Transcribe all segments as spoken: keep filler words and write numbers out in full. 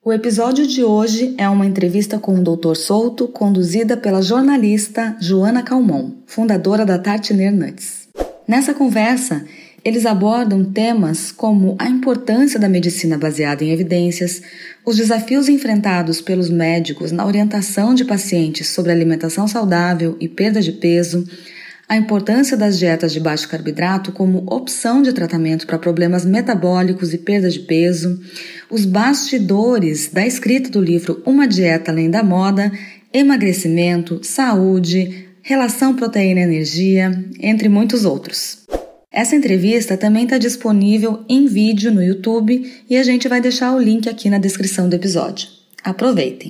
O episódio de hoje é uma entrevista com o doutor Souto, conduzida pela jornalista Joana Calmon, fundadora da Tartiner Nuts. Nessa conversa, eles abordam temas como a importância da medicina baseada em evidências, os desafios enfrentados pelos médicos na orientação de pacientes sobre alimentação saudável e perda de peso, a importância das dietas de baixo carboidrato como opção de tratamento para problemas metabólicos e perda de peso, os bastidores da escrita do livro Uma Dieta Além da Moda, emagrecimento, saúde, relação proteína-energia, entre muitos outros. Essa entrevista também está disponível em vídeo no YouTube e a gente vai deixar o link aqui na descrição do episódio. Aproveitem!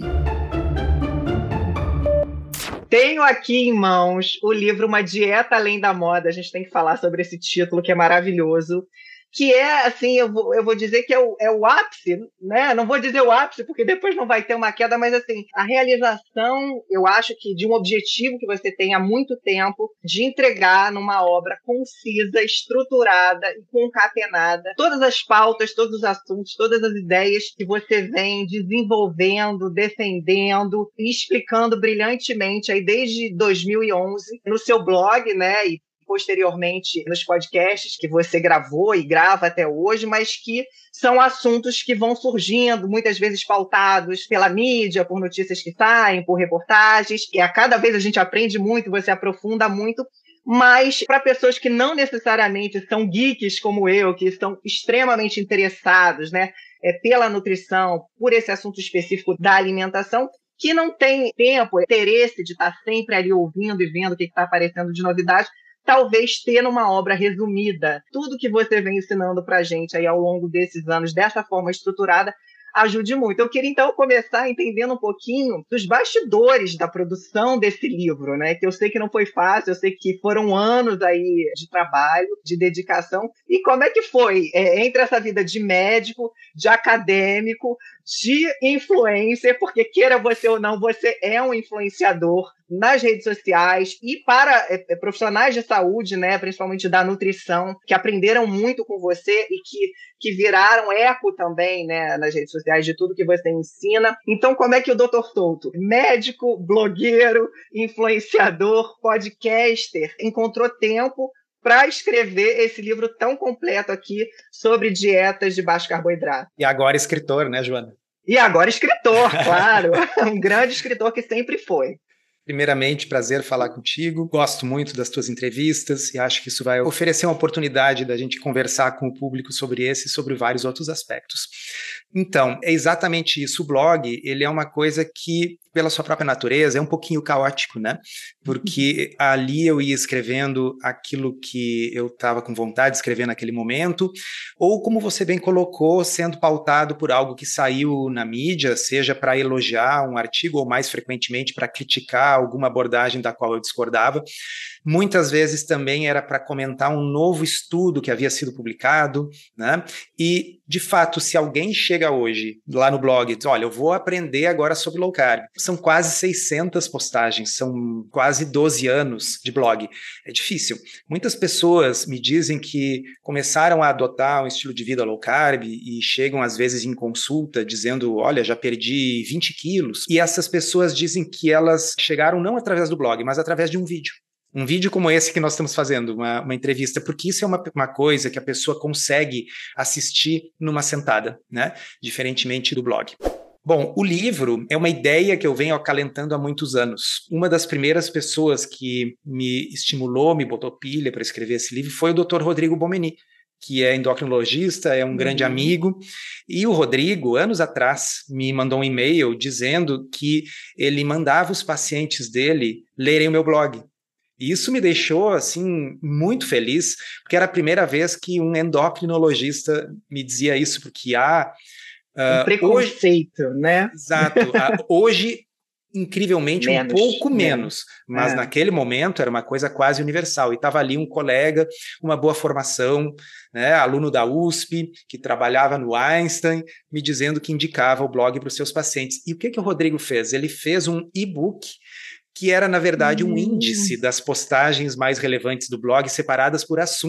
Tenho aqui em mãos o livro Uma Dieta Além da Moda. A gente tem que falar sobre esse título que é maravilhoso, que é, assim, eu vou, eu vou dizer que é o, é o ápice, né? Não vou dizer o ápice, porque depois não vai ter uma queda, mas, assim, a realização, eu acho que de um objetivo que você tem há muito tempo, de entregar numa obra concisa, estruturada e concatenada todas as pautas, todos os assuntos, todas as ideias que você vem desenvolvendo, defendendo e explicando brilhantemente aí desde dois mil e onze no seu blog, né? E posteriormente nos podcasts que você gravou e grava até hoje, mas que são assuntos que vão surgindo, muitas vezes pautados pela mídia, por notícias que saem, por reportagens, e a cada vez a gente aprende muito, você aprofunda muito, mas para pessoas que não necessariamente são geeks como eu, que estão extremamente interessados, né, é, pela nutrição, por esse assunto específico da alimentação, que não tem tempo, interesse de estar sempre ali ouvindo e vendo o que está aparecendo de novidade, talvez ter numa obra resumida tudo que você vem ensinando para a gente aí ao longo desses anos, dessa forma estruturada, ajude muito. Eu queria, então, começar entendendo um pouquinho dos bastidores da produção desse livro, né? Que eu sei que não foi fácil, eu sei que foram anos aí de trabalho, de dedicação. E como é que foi é, entre essa vida de médico, de acadêmico, de influencer, porque queira você ou não, você é um influenciador nas redes sociais e para é, profissionais de saúde, né, principalmente da nutrição, que aprenderam muito com você e que, que viraram eco também, né, nas redes sociais de tudo que você ensina. Então, como é que o doutor Souto, médico, blogueiro, influenciador, podcaster, encontrou tempo para escrever esse livro tão completo aqui sobre dietas de baixo carboidrato? E agora escritor, né, Joana? E agora escritor, claro. Um grande escritor que sempre foi. Primeiramente, prazer falar contigo. Gosto muito das tuas entrevistas e acho que isso vai oferecer uma oportunidade da gente conversar com o público sobre esse e sobre vários outros aspectos. Então, é exatamente isso. O blog, ele é uma coisa que, pela sua própria natureza, é um pouquinho caótico, né? Porque ali eu ia escrevendo aquilo que eu estava com vontade de escrever naquele momento, ou, como você bem colocou, sendo pautado por algo que saiu na mídia, seja para elogiar um artigo ou, mais frequentemente, para criticar alguma abordagem da qual eu discordava. Muitas vezes também era para comentar um novo estudo que havia sido publicado, né? E, de fato, se alguém chega hoje lá no blog e diz, olha, eu vou aprender agora sobre low carb, são quase seiscentas postagens, são quase doze anos de blog. É difícil. Muitas pessoas me dizem que começaram a adotar um estilo de vida low carb e chegam, às vezes, em consulta dizendo, olha, já perdi vinte quilos. E essas pessoas dizem que elas chegaram não através do blog, mas através de um vídeo. Um vídeo como esse que nós estamos fazendo, uma, uma entrevista, porque isso é uma, uma coisa que a pessoa consegue assistir numa sentada, né? Diferentemente do blog. Bom, o livro é uma ideia que eu venho acalentando há muitos anos. Uma das primeiras pessoas que me estimulou, me botou pilha para escrever esse livro foi o doutor Rodrigo Bomeni, que é endocrinologista, é um uhum. grande amigo. E o Rodrigo, anos atrás, me mandou um e-mail dizendo que ele mandava os pacientes dele lerem o meu blog. E isso me deixou, assim, muito feliz, porque era a primeira vez que um endocrinologista me dizia isso, porque há... Uh, um preconceito, hoje, né? Exato. Uh, hoje, incrivelmente, menos, um pouco menos, menos mas é. Naquele momento era uma coisa quase universal. E estava ali um colega, uma boa formação, né, aluno da U S P, que trabalhava no Einstein, me dizendo que indicava o blog para os seus pacientes. E o que, que o Rodrigo fez? Ele fez um e-book que era, na verdade, um índice das postagens mais relevantes do blog, separadas por assunto.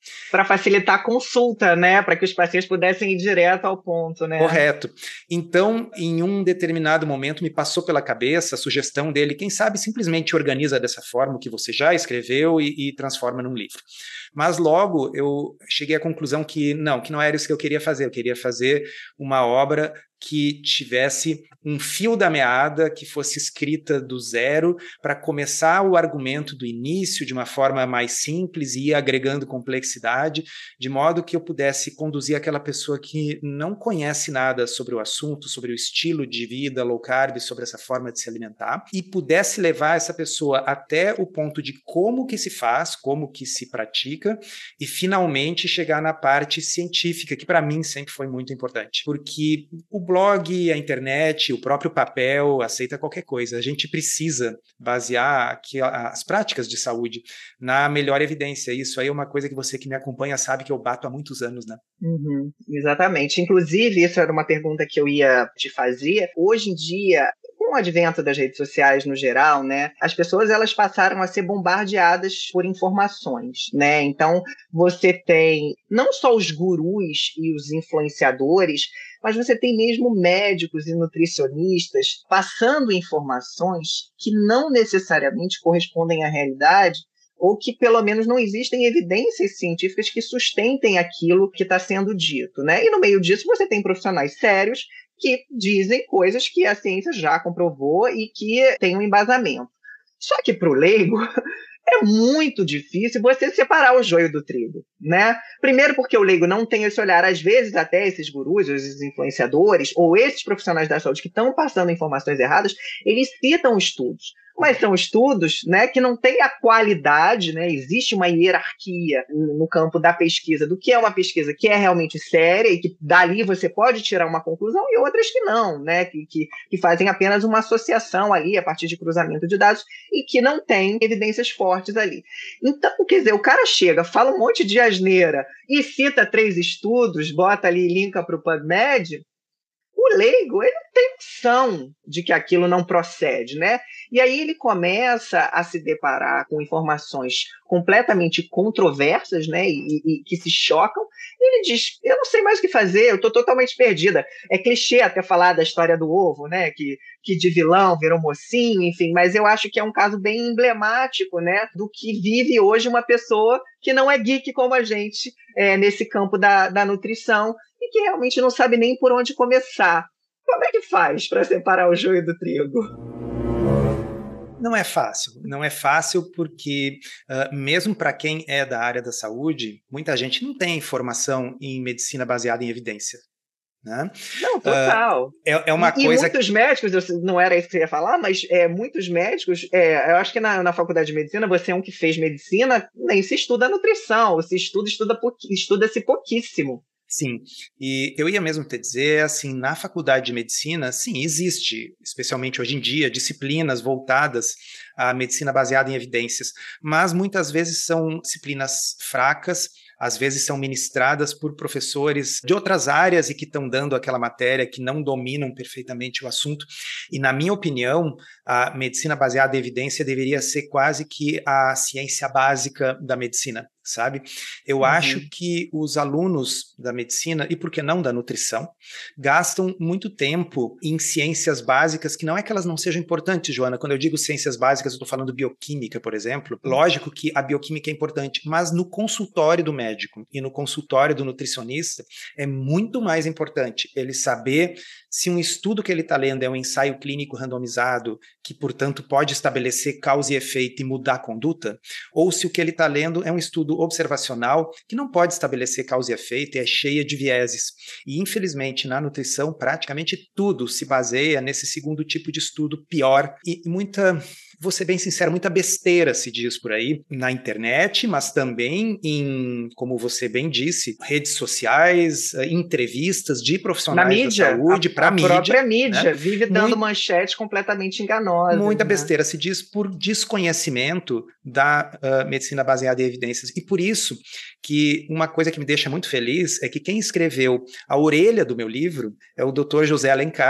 Para facilitar a consulta, né? Para que os pacientes pudessem ir direto ao ponto, né? Correto. Então, em um determinado momento, me passou pela cabeça a sugestão dele, quem sabe simplesmente organiza dessa forma o que você já escreveu e, e transforma num livro. Mas logo eu cheguei à conclusão que não, que não era isso que eu queria fazer. Eu queria fazer uma obra que tivesse um fio da meada, que fosse escrita do zero, para começar o argumento do início de uma forma mais simples e ir agregando complexidade, de modo que eu pudesse conduzir aquela pessoa que não conhece nada sobre o assunto, sobre o estilo de vida low carb, sobre essa forma de se alimentar, e pudesse levar essa pessoa até o ponto de como que se faz, como que se pratica, e finalmente chegar na parte científica, que para mim sempre foi muito importante, porque o blog, a internet, o próprio papel aceita qualquer coisa. A gente precisa basear aqui as práticas de saúde na melhor evidência. Isso aí é uma coisa que você que me acompanha sabe que eu bato há muitos anos, né? Uhum, exatamente. Inclusive, isso era uma pergunta que eu ia te fazer. Hoje em dia, com o advento das redes sociais no geral, né, as pessoas elas passaram a ser bombardeadas por informações, né? Então, você tem não só os gurus e os influenciadores, mas você tem mesmo médicos e nutricionistas passando informações que não necessariamente correspondem à realidade, ou que pelo menos não existem evidências científicas que sustentem aquilo que está sendo dito, né? E no meio disso você tem profissionais sérios que dizem coisas que a ciência já comprovou e que tem um embasamento. Só que para o leigo é muito difícil você separar o joio do trigo, né? Primeiro porque o leigo não tem esse olhar, às vezes até esses gurus, esses influenciadores, ou esses profissionais da saúde que estão passando informações erradas, eles citam estudos. Mas são estudos, né, que não têm a qualidade, né? Existe uma hierarquia no campo da pesquisa, do que é uma pesquisa que é realmente séria e que dali você pode tirar uma conclusão, e outras que não, né? Que, que, que fazem apenas uma associação ali a partir de cruzamento de dados e que não tem evidências fortes ali. Então, quer dizer, o cara chega, fala um monte de asneira e cita três estudos, bota ali, linka para o PubMed. O leigo, ele não tem noção de que aquilo não procede, né? E aí ele começa a se deparar com informações completamente controversas, né? E, e que se chocam. E ele diz, eu não sei mais o que fazer, eu estou totalmente perdida. É clichê até falar da história do ovo, né? Que, que de vilão virou mocinho, enfim. Mas eu acho que é um caso bem emblemático, né? Do que vive hoje uma pessoa que não é geek como a gente, é, nesse campo da, da nutrição, e que realmente não sabe nem por onde começar. Como é que faz para separar o joio do trigo? Não é fácil, não é fácil porque uh, mesmo para quem é da área da saúde, muita gente não tem formação em medicina baseada em evidência. Né? Não, total. Uh, é, é uma e, coisa... E muitos médicos, não era isso que você ia falar, mas é, muitos médicos, é, eu acho que na, na faculdade de medicina, você é um que fez medicina, nem se estuda nutrição, se estuda, estuda estuda-se pouquíssimo. Sim, e eu ia mesmo te dizer, assim, na faculdade de medicina, sim, existe, especialmente hoje em dia, disciplinas voltadas à medicina baseada em evidências, mas muitas vezes são disciplinas fracas, às vezes são ministradas por professores de outras áreas e que estão dando aquela matéria, que não dominam perfeitamente o assunto, e na minha opinião, a medicina baseada em evidência deveria ser quase que a ciência básica da medicina, sabe? Eu uhum. acho que os alunos da medicina, e por que não da nutrição, gastam muito tempo em ciências básicas, que não é que elas não sejam importantes, Joana. Quando eu digo ciências básicas, eu estou falando bioquímica, por exemplo. Lógico que a bioquímica é importante, mas no consultório do médico e no consultório do nutricionista é muito mais importante ele saber se um estudo que ele está lendo é um ensaio clínico randomizado, que, portanto, pode estabelecer causa e efeito e mudar a conduta, ou se o que ele está lendo é um estudo observacional que não pode estabelecer causa e efeito e é cheia de vieses. E, infelizmente, na nutrição, praticamente tudo se baseia nesse segundo tipo de estudo pior e muita... Vou ser bem sincero, muita besteira se diz por aí na internet, mas também em, como você bem disse, redes sociais, entrevistas de profissionais na mídia, da saúde para a mídia. A própria mídia, né? Vive dando Muito, manchetes completamente enganosas. Muita né? besteira se diz por desconhecimento da uh, medicina baseada em evidências. E por isso que uma coisa que me deixa muito feliz é que quem escreveu a orelha do meu livro é o doutor José Alencar,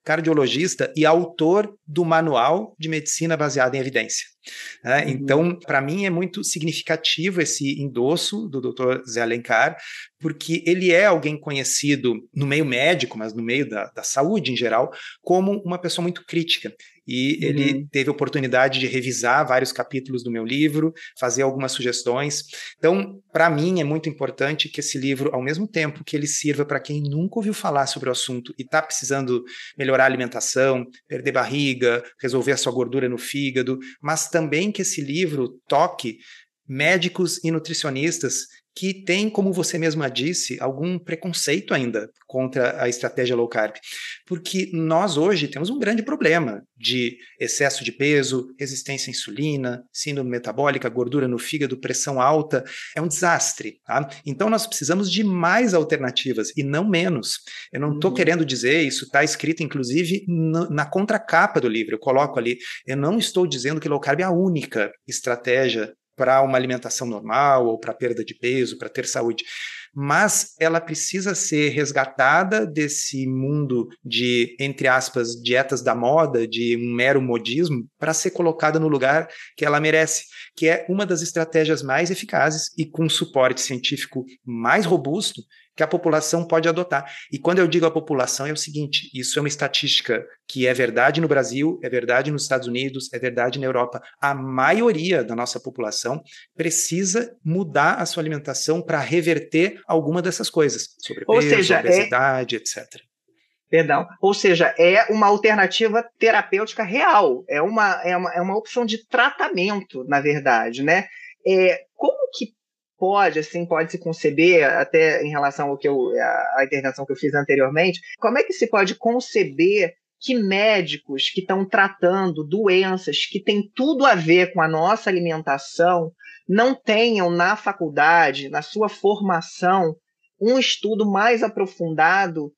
cardiologista e autor do Manual de Medicina Baseada em Evidência. É, uhum. Então, para mim é muito significativo esse endosso do doutor Zé Alencar, porque ele é alguém conhecido no meio médico, mas no meio da, da saúde em geral, como uma pessoa muito crítica. E uhum. ele teve a oportunidade de revisar vários capítulos do meu livro, fazer algumas sugestões. Então, para mim é muito importante que esse livro, ao mesmo tempo que ele sirva para quem nunca ouviu falar sobre o assunto e está precisando melhorar a alimentação, perder barriga, resolver a sua gordura no fígado, mas também que esse livro toque médicos e nutricionistas que têm, como você mesma disse, algum preconceito ainda contra a estratégia low carb. Porque nós hoje temos um grande problema de excesso de peso, resistência à insulina, síndrome metabólica, gordura no fígado, pressão alta. É um desastre. Tá? Então nós precisamos de mais alternativas e não menos. Eu não estou uhum. querendo dizer, isso está escrito inclusive na, na contracapa do livro, eu coloco ali, eu não estou dizendo que low carb é a única estratégia para uma alimentação normal ou para perda de peso, para ter saúde, mas ela precisa ser resgatada desse mundo de, entre aspas, dietas da moda, de um mero modismo, para ser colocada no lugar que ela merece, que é uma das estratégias mais eficazes e com suporte científico mais robusto que a população pode adotar. E quando eu digo a população, é o seguinte, isso é uma estatística que é verdade no Brasil, é verdade nos Estados Unidos, é verdade na Europa. A maioria da nossa população precisa mudar a sua alimentação para reverter alguma dessas coisas, sobrepeso, Ou seja, obesidade, é... etcétera. Perdão. Ou seja, é uma alternativa terapêutica real, é uma, é uma, é uma opção de tratamento, na verdade, né? É, como que pode, assim, pode se conceber, até em relação ao que eu, a, a intervenção que eu fiz anteriormente, como é que se pode conceber que médicos que estão tratando doenças que têm tudo a ver com a nossa alimentação não tenham na faculdade, na sua formação, um estudo mais aprofundado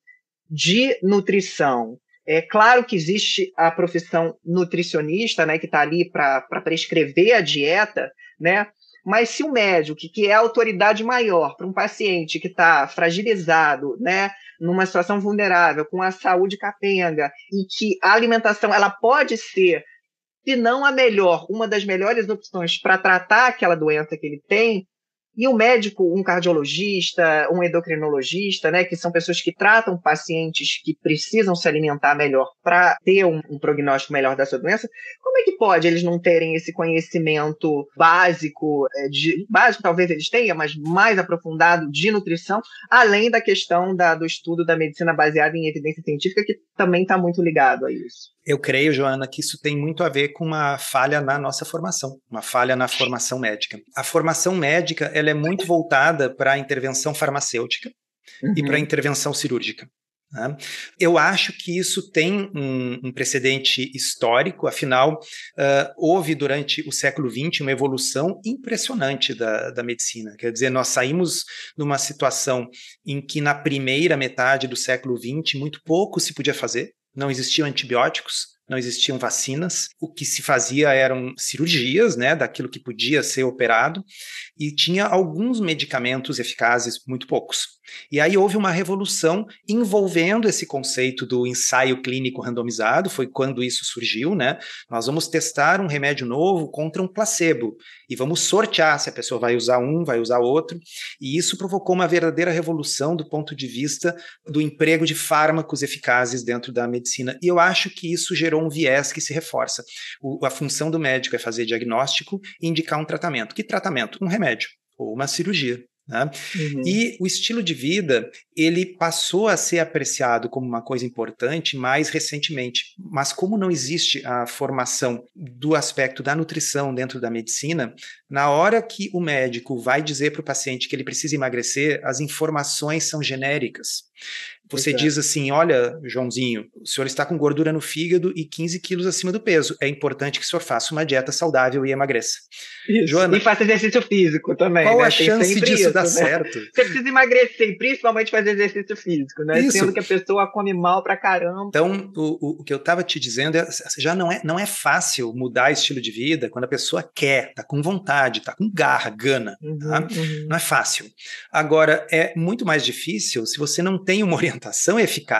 de nutrição? É claro que existe a profissão nutricionista, né, que está ali para prescrever a dieta, né? Mas se o médico, que, que é a autoridade maior para um paciente que está fragilizado, né, numa situação vulnerável, com a saúde capenga, e que a alimentação ela pode ser, se não a melhor, uma das melhores opções para tratar aquela doença que ele tem, e o médico, um cardiologista, um endocrinologista, né, que são pessoas que tratam pacientes que precisam se alimentar melhor para ter um, um prognóstico melhor da sua doença, como é que pode eles não terem esse conhecimento básico, de, básico talvez eles tenham, mas mais aprofundado de nutrição, além da questão da, do estudo da medicina baseada em evidência científica, que também está muito ligado a isso? Eu creio, Joana, que isso tem muito a ver com uma falha na nossa formação, uma falha na formação médica. A formação médica ela é muito voltada para a intervenção farmacêutica uhum. e para a intervenção cirúrgica. Né? Eu acho que isso tem um, um precedente histórico, afinal, uh, houve durante o século vinte uma evolução impressionante da, da medicina. Quer dizer, nós saímos de uma situação em que na primeira metade do século vinte muito pouco se podia fazer. Não existiam antibióticos, não existiam vacinas, o que se fazia eram cirurgias, né, daquilo que podia ser operado, e tinha alguns medicamentos eficazes, muito poucos. E aí houve uma revolução envolvendo esse conceito do ensaio clínico randomizado, foi quando isso surgiu, né? Nós vamos testar um remédio novo contra um placebo, e vamos sortear se a pessoa vai usar um, vai usar outro, e isso provocou uma verdadeira revolução do ponto de vista do emprego de fármacos eficazes dentro da medicina, e eu acho que isso gerou um viés que se reforça. O, a função do médico é fazer diagnóstico e indicar um tratamento. Que tratamento? Um remédio ou uma cirurgia. Né? Uhum. E o estilo de vida, ele passou a ser apreciado como uma coisa importante mais recentemente, mas como não existe a formação do aspecto da nutrição dentro da medicina, na hora que o médico vai dizer para o paciente que ele precisa emagrecer, as informações são genéricas. Você Exato. Diz assim, olha, Joãozinho, o senhor está com gordura no fígado e quinze quilos acima do peso. É importante que o senhor faça uma dieta saudável e emagreça. Isso. Joana, e faça exercício físico também. Qual né? a Tem chance disso isso, dar né? certo? Você precisa emagrecer e principalmente fazer exercício físico, né? Isso. Sendo que a pessoa come mal pra caramba. Então, o, o que eu estava te dizendo é, já não é, não é fácil mudar estilo de vida quando a pessoa quer, está com vontade, está com garra, gana. Uhum, tá? Uhum. Não é fácil. Agora, é muito mais difícil se você não tem uma orientação eficaz.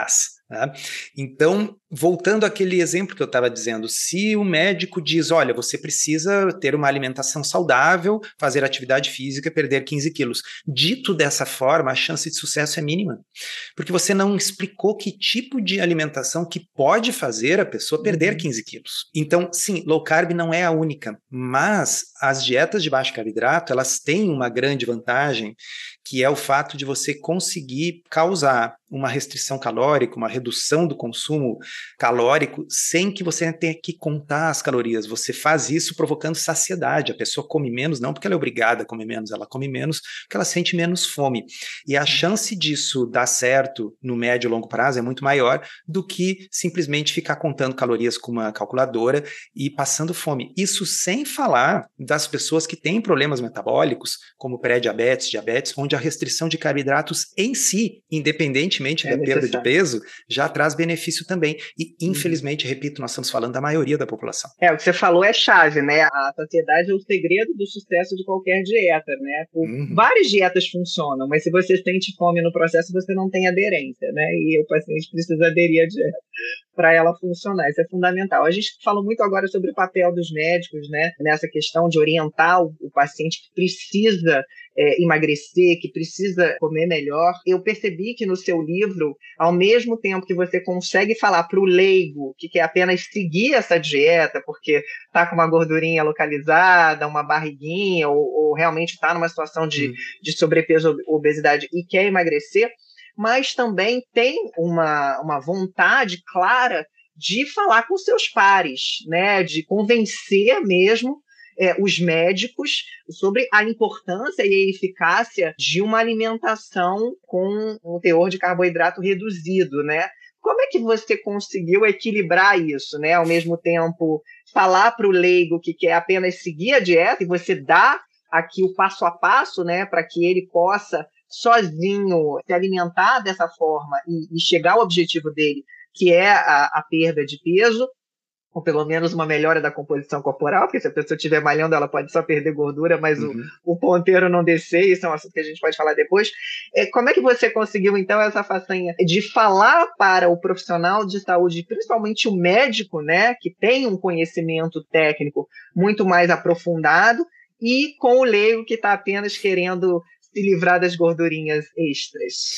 Tá? Então, voltando àquele exemplo que eu estava dizendo, se o médico diz, olha, você precisa ter uma alimentação saudável, fazer atividade física, perder quinze quilos. Dito dessa forma, a chance de sucesso é mínima, porque você não explicou que tipo de alimentação que pode fazer a pessoa perder quinze quilos. Então, sim, low carb não é a única, mas as dietas de baixo carboidrato, elas têm uma grande vantagem, que é o fato de você conseguir causar uma restrição calórica, uma redução do consumo calórico, sem que você tenha que contar as calorias. Você faz isso provocando saciedade. A pessoa come menos, não porque ela é obrigada a comer menos, ela come menos porque ela sente menos fome. E a chance disso dar certo no médio e longo prazo é muito maior do que simplesmente ficar contando calorias com uma calculadora e passando fome. Isso sem falar das pessoas que têm problemas metabólicos, como pré-diabetes, diabetes, onde a restrição de carboidratos em si, independentemente é da perda de peso, já traz benefício também. E, infelizmente, uhum. repito, nós estamos falando da maioria da população. É, o que você falou é chave, né? A saciedade é o segredo do sucesso de qualquer dieta, né? O, uhum. Várias dietas funcionam, mas se você sente fome no processo, você não tem aderência, né? E o paciente precisa aderir à dieta para ela funcionar. Isso é fundamental. A gente falou muito agora sobre o papel dos médicos, né? Nessa questão de orientar o, o paciente que precisa É, emagrecer, que precisa comer melhor. Eu percebi que no seu livro, ao mesmo tempo que você consegue falar para o leigo que quer apenas seguir essa dieta, porque está com uma gordurinha localizada, uma barriguinha, ou, ou realmente está numa situação de, hum. de sobrepeso ou obesidade e quer emagrecer, mas também tem uma, uma vontade clara de falar com seus pares, né? De convencer mesmo É, os médicos sobre a importância e a eficácia de uma alimentação com um teor de carboidrato reduzido, né? Como é que você conseguiu equilibrar isso, né? Ao mesmo tempo, falar para o leigo que quer apenas seguir a dieta e você dá aqui o passo a passo, né, para que ele possa sozinho se alimentar dessa forma e, e chegar ao objetivo dele, que é a, a perda de peso, ou pelo menos uma melhora da composição corporal, porque se a pessoa estiver malhando, ela pode só perder gordura, mas uhum. o, o ponteiro não descer, isso é um assunto que a gente pode falar depois. É, como é que você conseguiu, então, essa façanha de falar para o profissional de saúde, principalmente o médico, né, que tem um conhecimento técnico muito mais aprofundado, e com o leigo que está apenas querendo se livrar das gordurinhas extras?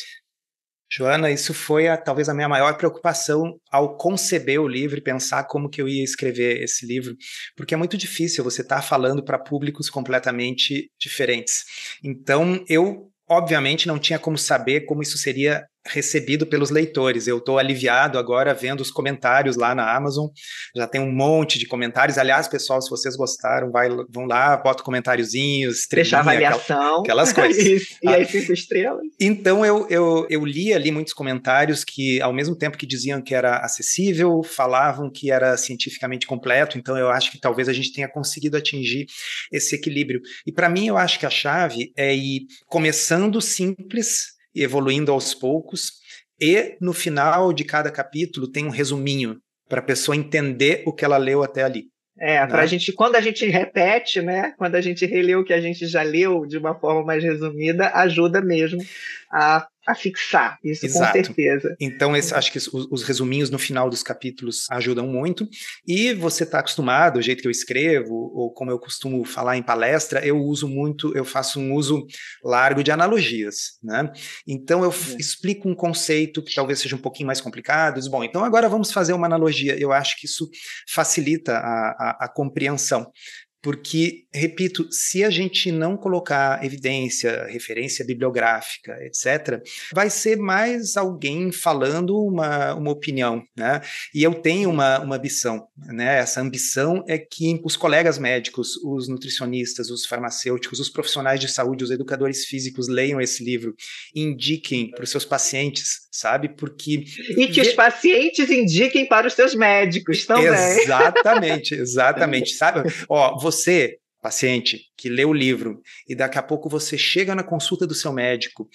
Joana, isso foi a, talvez a minha maior preocupação ao conceber o livro e pensar como que eu ia escrever esse livro, porque é muito difícil você estar falando para públicos completamente diferentes. Então, eu, obviamente, não tinha como saber como isso seria recebido pelos leitores. Eu estou aliviado agora vendo os comentários lá na Amazon, já tem um monte de comentários. Aliás, pessoal, se vocês gostaram, vai, vão lá, bota comentáriozinhos, deixar avaliação, aquelas coisas. E aí cinco estrelas. Então eu, eu, eu li ali muitos comentários que, ao mesmo tempo que diziam que era acessível, falavam que era cientificamente completo. Então eu acho que talvez a gente tenha conseguido atingir esse equilíbrio. E para mim eu acho que a chave é ir começando simples e evoluindo aos poucos, e no final de cada capítulo tem um resuminho para a pessoa entender o que ela leu até ali. É, né? Pra gente, quando a gente repete, né, quando a gente relê o que a gente já leu de uma forma mais resumida, ajuda mesmo a, a fixar, isso. Exato. Com certeza. Então, esse, acho que os, os resuminhos no final dos capítulos ajudam muito, e você está acostumado, o jeito que eu escrevo, ou como eu costumo falar em palestra, eu uso muito, eu faço um uso largo de analogias, né? Então, eu é. explico um conceito que talvez seja um pouquinho mais complicado, diz, bom, então agora vamos fazer uma analogia. Eu acho que isso facilita a, a, a compreensão. Porque, repito, se a gente não colocar evidência, referência bibliográfica, etcétera, vai ser mais alguém falando uma, uma opinião, né? E eu tenho uma, uma ambição, né? Essa ambição é que os colegas médicos, os nutricionistas, os farmacêuticos, os profissionais de saúde, os educadores físicos leiam esse livro, indiquem para os seus pacientes, sabe? Porque... E que os pacientes indiquem para os seus médicos também. Exatamente, exatamente, sabe? Ó, você Você, paciente, que lê o livro e daqui a pouco você chega na consulta do seu médico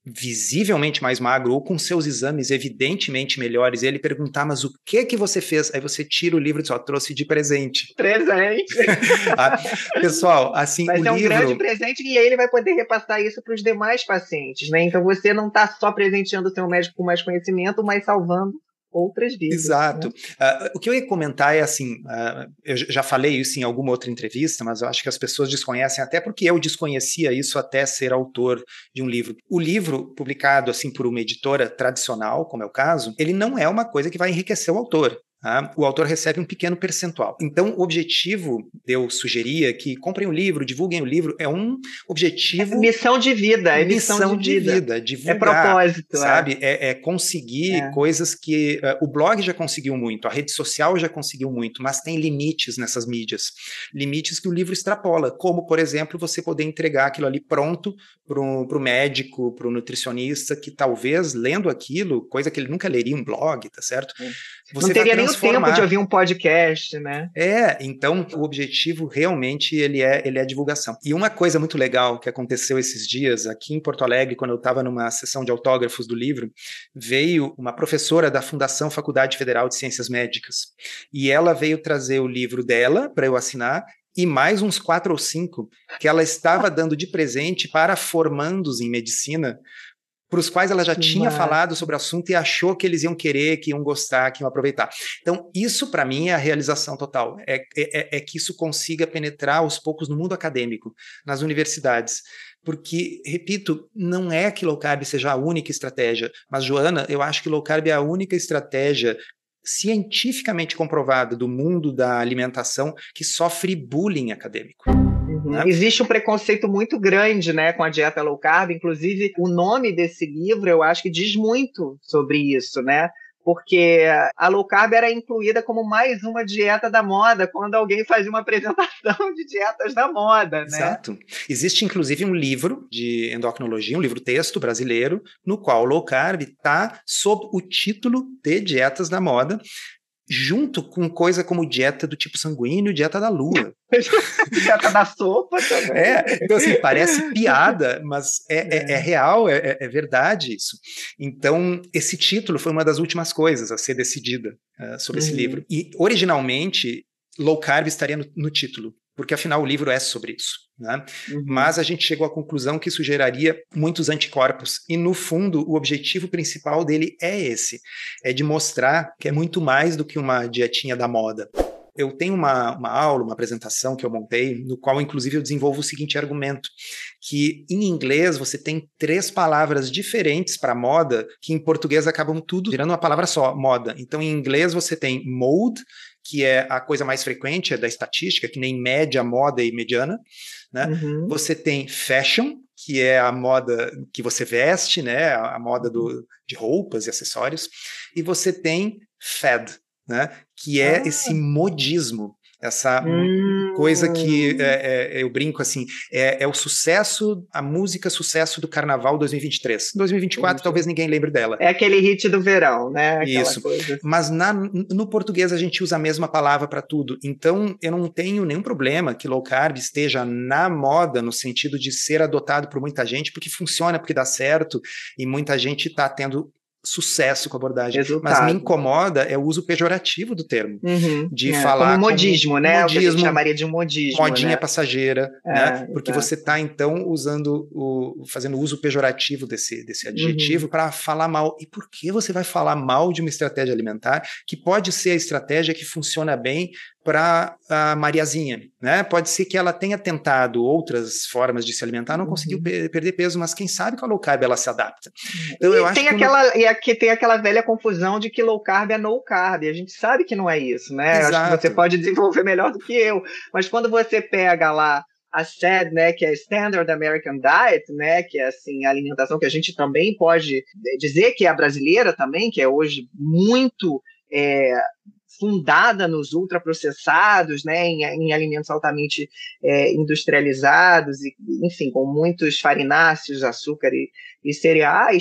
visivelmente mais magro ou com seus exames evidentemente melhores, e ele perguntar, mas o que que você fez? Aí você tira o livro e diz, ó, trouxe de presente. Presente. ah, pessoal, assim, vai o ser um livro... grande presente e aí ele vai poder repassar isso para os demais pacientes, né? Então você não está só presenteando o seu médico com mais conhecimento, mas salvando outras vidas. Exato. Né? Uh, o que eu ia comentar é assim, uh, eu já falei isso em alguma outra entrevista, mas eu acho que as pessoas desconhecem, até porque eu desconhecia isso até ser autor de um livro. O livro, publicado assim por uma editora tradicional, como é o caso, ele não é uma coisa que vai enriquecer o autor. Ah, o autor recebe um pequeno percentual. Então, o objetivo, eu sugeria que comprem o livro, divulguem o livro, é um objetivo... É missão de vida, é missão, missão de vida. De vida divulgar, é propósito. sabe? É, é, é conseguir é. coisas que... Uh, o blog já conseguiu muito, a rede social já conseguiu muito, mas tem limites nessas mídias. Limites que o livro extrapola, como, por exemplo, você poder entregar aquilo ali pronto para o médico, para o nutricionista, que talvez, lendo aquilo, coisa que ele nunca leria em um blog, tá certo? É. Você não teria nem o tempo de ouvir um podcast, né? É, então o objetivo realmente ele é, ele é a divulgação. E uma coisa muito legal que aconteceu esses dias aqui em Porto Alegre, quando eu estava numa sessão de autógrafos do livro, veio uma professora da Fundação Faculdade Federal de Ciências Médicas. E ela veio trazer o livro dela para eu assinar, e mais uns quatro ou cinco que ela estava dando de presente para formandos em medicina, para os quais ela já que tinha massa. falado sobre o assunto e achou que eles iam querer, que iam gostar, que iam aproveitar. Então, isso para mim é a realização total, é, é, é que isso consiga penetrar aos poucos no mundo acadêmico, nas universidades. Porque, repito, não é que low carb seja a única estratégia, mas, Joana, eu acho que low carb é a única estratégia cientificamente comprovada do mundo da alimentação que sofre bullying acadêmico. Uhum. Né? Existe um preconceito muito grande, né, com a dieta low carb, inclusive o nome desse livro eu acho que diz muito sobre isso, né? Porque a low carb era incluída como mais uma dieta da moda quando alguém fazia uma apresentação de dietas da moda, né? Exato. Existe, inclusive, um livro de endocrinologia, um livro-texto brasileiro, no qual o low carb está sob o título de dietas da moda, junto com coisa como dieta do tipo sanguíneo, dieta da lua. Dieta da sopa também. É, então assim, parece piada, mas é, é. É, é real, é, é verdade isso. Então, esse título foi uma das últimas coisas a ser decidida uh, sobre uhum. esse livro. E, originalmente, low carb estaria no, no título, porque afinal o livro é sobre isso. Né? Uhum. Mas a gente chegou à conclusão que isso geraria muitos anticorpos, e no fundo o objetivo principal dele é esse, é de mostrar que é muito mais do que uma dietinha da moda. Eu tenho uma, uma aula, uma apresentação que eu montei, no qual inclusive eu desenvolvo o seguinte argumento, que em inglês você tem três palavras diferentes para moda, que em português acabam tudo virando uma palavra só, moda. Então em inglês você tem mode, que é a coisa mais frequente, é da estatística, que nem média, moda e mediana, né? Uhum. Você tem fashion, que é a moda que você veste, né? A moda do, de roupas e acessórios, e você tem fad, né? Que é ah. esse modismo, essa hum. coisa que é, é, eu brinco assim, é, é o sucesso, a música sucesso do Carnaval dois mil e vinte e três. Em dois mil e vinte e quatro Entendi. Talvez ninguém lembre dela. É aquele hit do verão, né? Aquela Isso, coisa. Mas na, no português a gente usa a mesma palavra para tudo, então eu não tenho nenhum problema que low carb esteja na moda no sentido de ser adotado por muita gente, porque funciona, porque dá certo, e muita gente está tendo sucesso com a abordagem. Resultado. Mas me incomoda é o uso pejorativo do termo. Uhum. De é, falar como modismo, como né? Modismo, o que a gente chamaria de modismo. Modinha né? passageira, é, né? Porque exato. você está, então, usando o, fazendo uso pejorativo desse, desse adjetivo uhum. para falar mal. E por que você vai falar mal de uma estratégia alimentar que pode ser a estratégia que funciona bem para a Mariazinha, né? Pode ser que ela tenha tentado outras formas de se alimentar, não uhum. conseguiu per- perder peso, mas quem sabe com a low carb ela se adapta. Então, e, eu acho tem que aquela, no... e aqui tem aquela velha confusão de que low carb é no carb, a gente sabe que não é isso, né? Exato. Eu acho que você pode desenvolver melhor do que eu, mas quando você pega lá a S A D, né, que é a Standard American Diet, né, que é assim, a alimentação que a gente também pode dizer que é a brasileira também, que é hoje muito... É, fundada nos ultraprocessados, né, em, em alimentos altamente é, industrializados, e, enfim, com muitos farináceos, açúcar e, e cereais,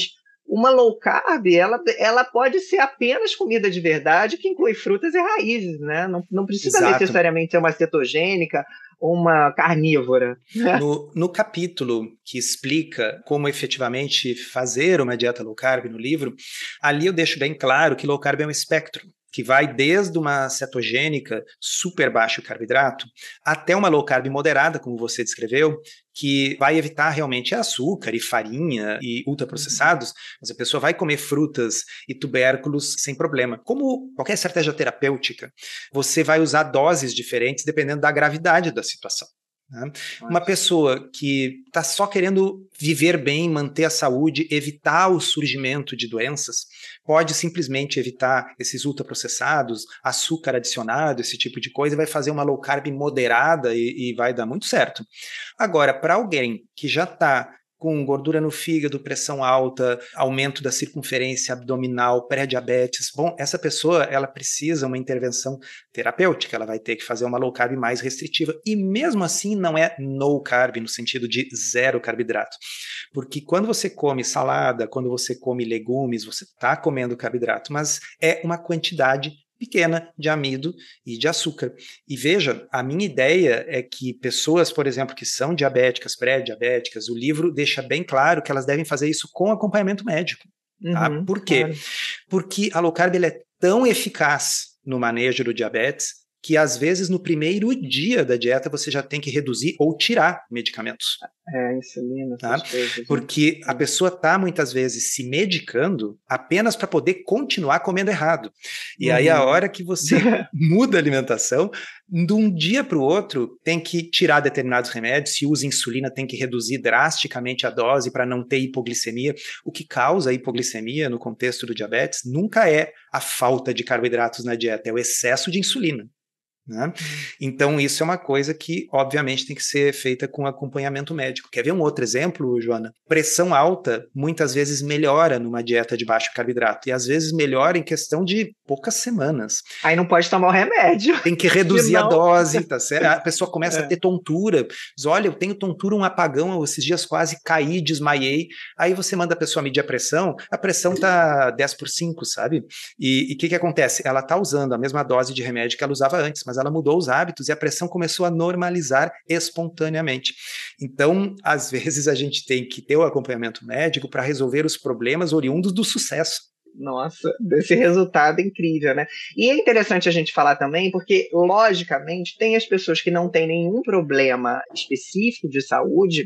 uma low carb, ela, ela pode ser apenas comida de verdade, que inclui frutas e raízes, né? Não, não precisa Exato. necessariamente ser uma cetogênica ou uma carnívora. Né? No, no capítulo que explica como efetivamente fazer uma dieta low carb no livro, ali eu deixo bem claro que low carb é um espectro, que vai desde uma cetogênica super baixo carboidrato até uma low carb moderada, como você descreveu, que vai evitar realmente açúcar e farinha e ultraprocessados, mas a pessoa vai comer frutas e tubérculos sem problema. Como qualquer estratégia terapêutica, você vai usar doses diferentes dependendo da gravidade da situação. Né? Uma pessoa que está só querendo viver bem, manter a saúde, evitar o surgimento de doenças, pode simplesmente evitar esses ultraprocessados, açúcar adicionado, esse tipo de coisa, e vai fazer uma low carb moderada e, e vai dar muito certo. Agora, para alguém que já está com gordura no fígado, pressão alta, aumento da circunferência abdominal, pré-diabetes. Bom, essa pessoa, ela precisa uma intervenção terapêutica, ela vai ter que fazer uma low carb mais restritiva, e mesmo assim não é no carb, no sentido de zero carboidrato, porque quando você come salada, quando você come legumes, você está comendo carboidrato, mas é uma quantidade pequena de amido e de açúcar. E veja, a minha ideia é que pessoas, por exemplo, que são diabéticas, pré-diabéticas, o livro deixa bem claro que elas devem fazer isso com acompanhamento médico. Tá? Uhum, Por quê? claro. Porque a low carb ela é tão eficaz no manejo do diabetes que às vezes no primeiro dia da dieta você já tem que reduzir ou tirar medicamentos. É, insulina, Tá? essas coisas. Porque né? a pessoa está muitas vezes se medicando apenas para poder continuar comendo errado. E uhum. aí a hora que você muda a alimentação, de um dia para o outro tem que tirar determinados remédios, se usa insulina tem que reduzir drasticamente a dose para não ter hipoglicemia. O que causa hipoglicemia no contexto do diabetes nunca é a falta de carboidratos na dieta, é o excesso de insulina. Né? Então isso é uma coisa que obviamente tem que ser feita com acompanhamento médico. Quer ver um outro exemplo, Joana? Pressão alta muitas vezes melhora numa dieta de baixo carboidrato e às vezes melhora em questão de poucas semanas. Aí não pode tomar o remédio. Tem que reduzir a dose, tá certo? A pessoa começa é. a ter tontura, diz, olha, eu tenho tontura, um apagão, esses dias quase caí, desmaiei. Aí você manda a pessoa medir a pressão, a pressão tá dez por cinco, sabe? E o que que acontece? Ela tá usando a mesma dose de remédio que ela usava antes, mas ela mudou os hábitos e a pressão começou a normalizar espontaneamente. Então, às vezes a gente tem que ter o acompanhamento médico para resolver os problemas oriundos do sucesso. Nossa, desse resultado incrível, né? E é interessante a gente falar também, porque, logicamente, tem as pessoas que não têm nenhum problema específico de saúde,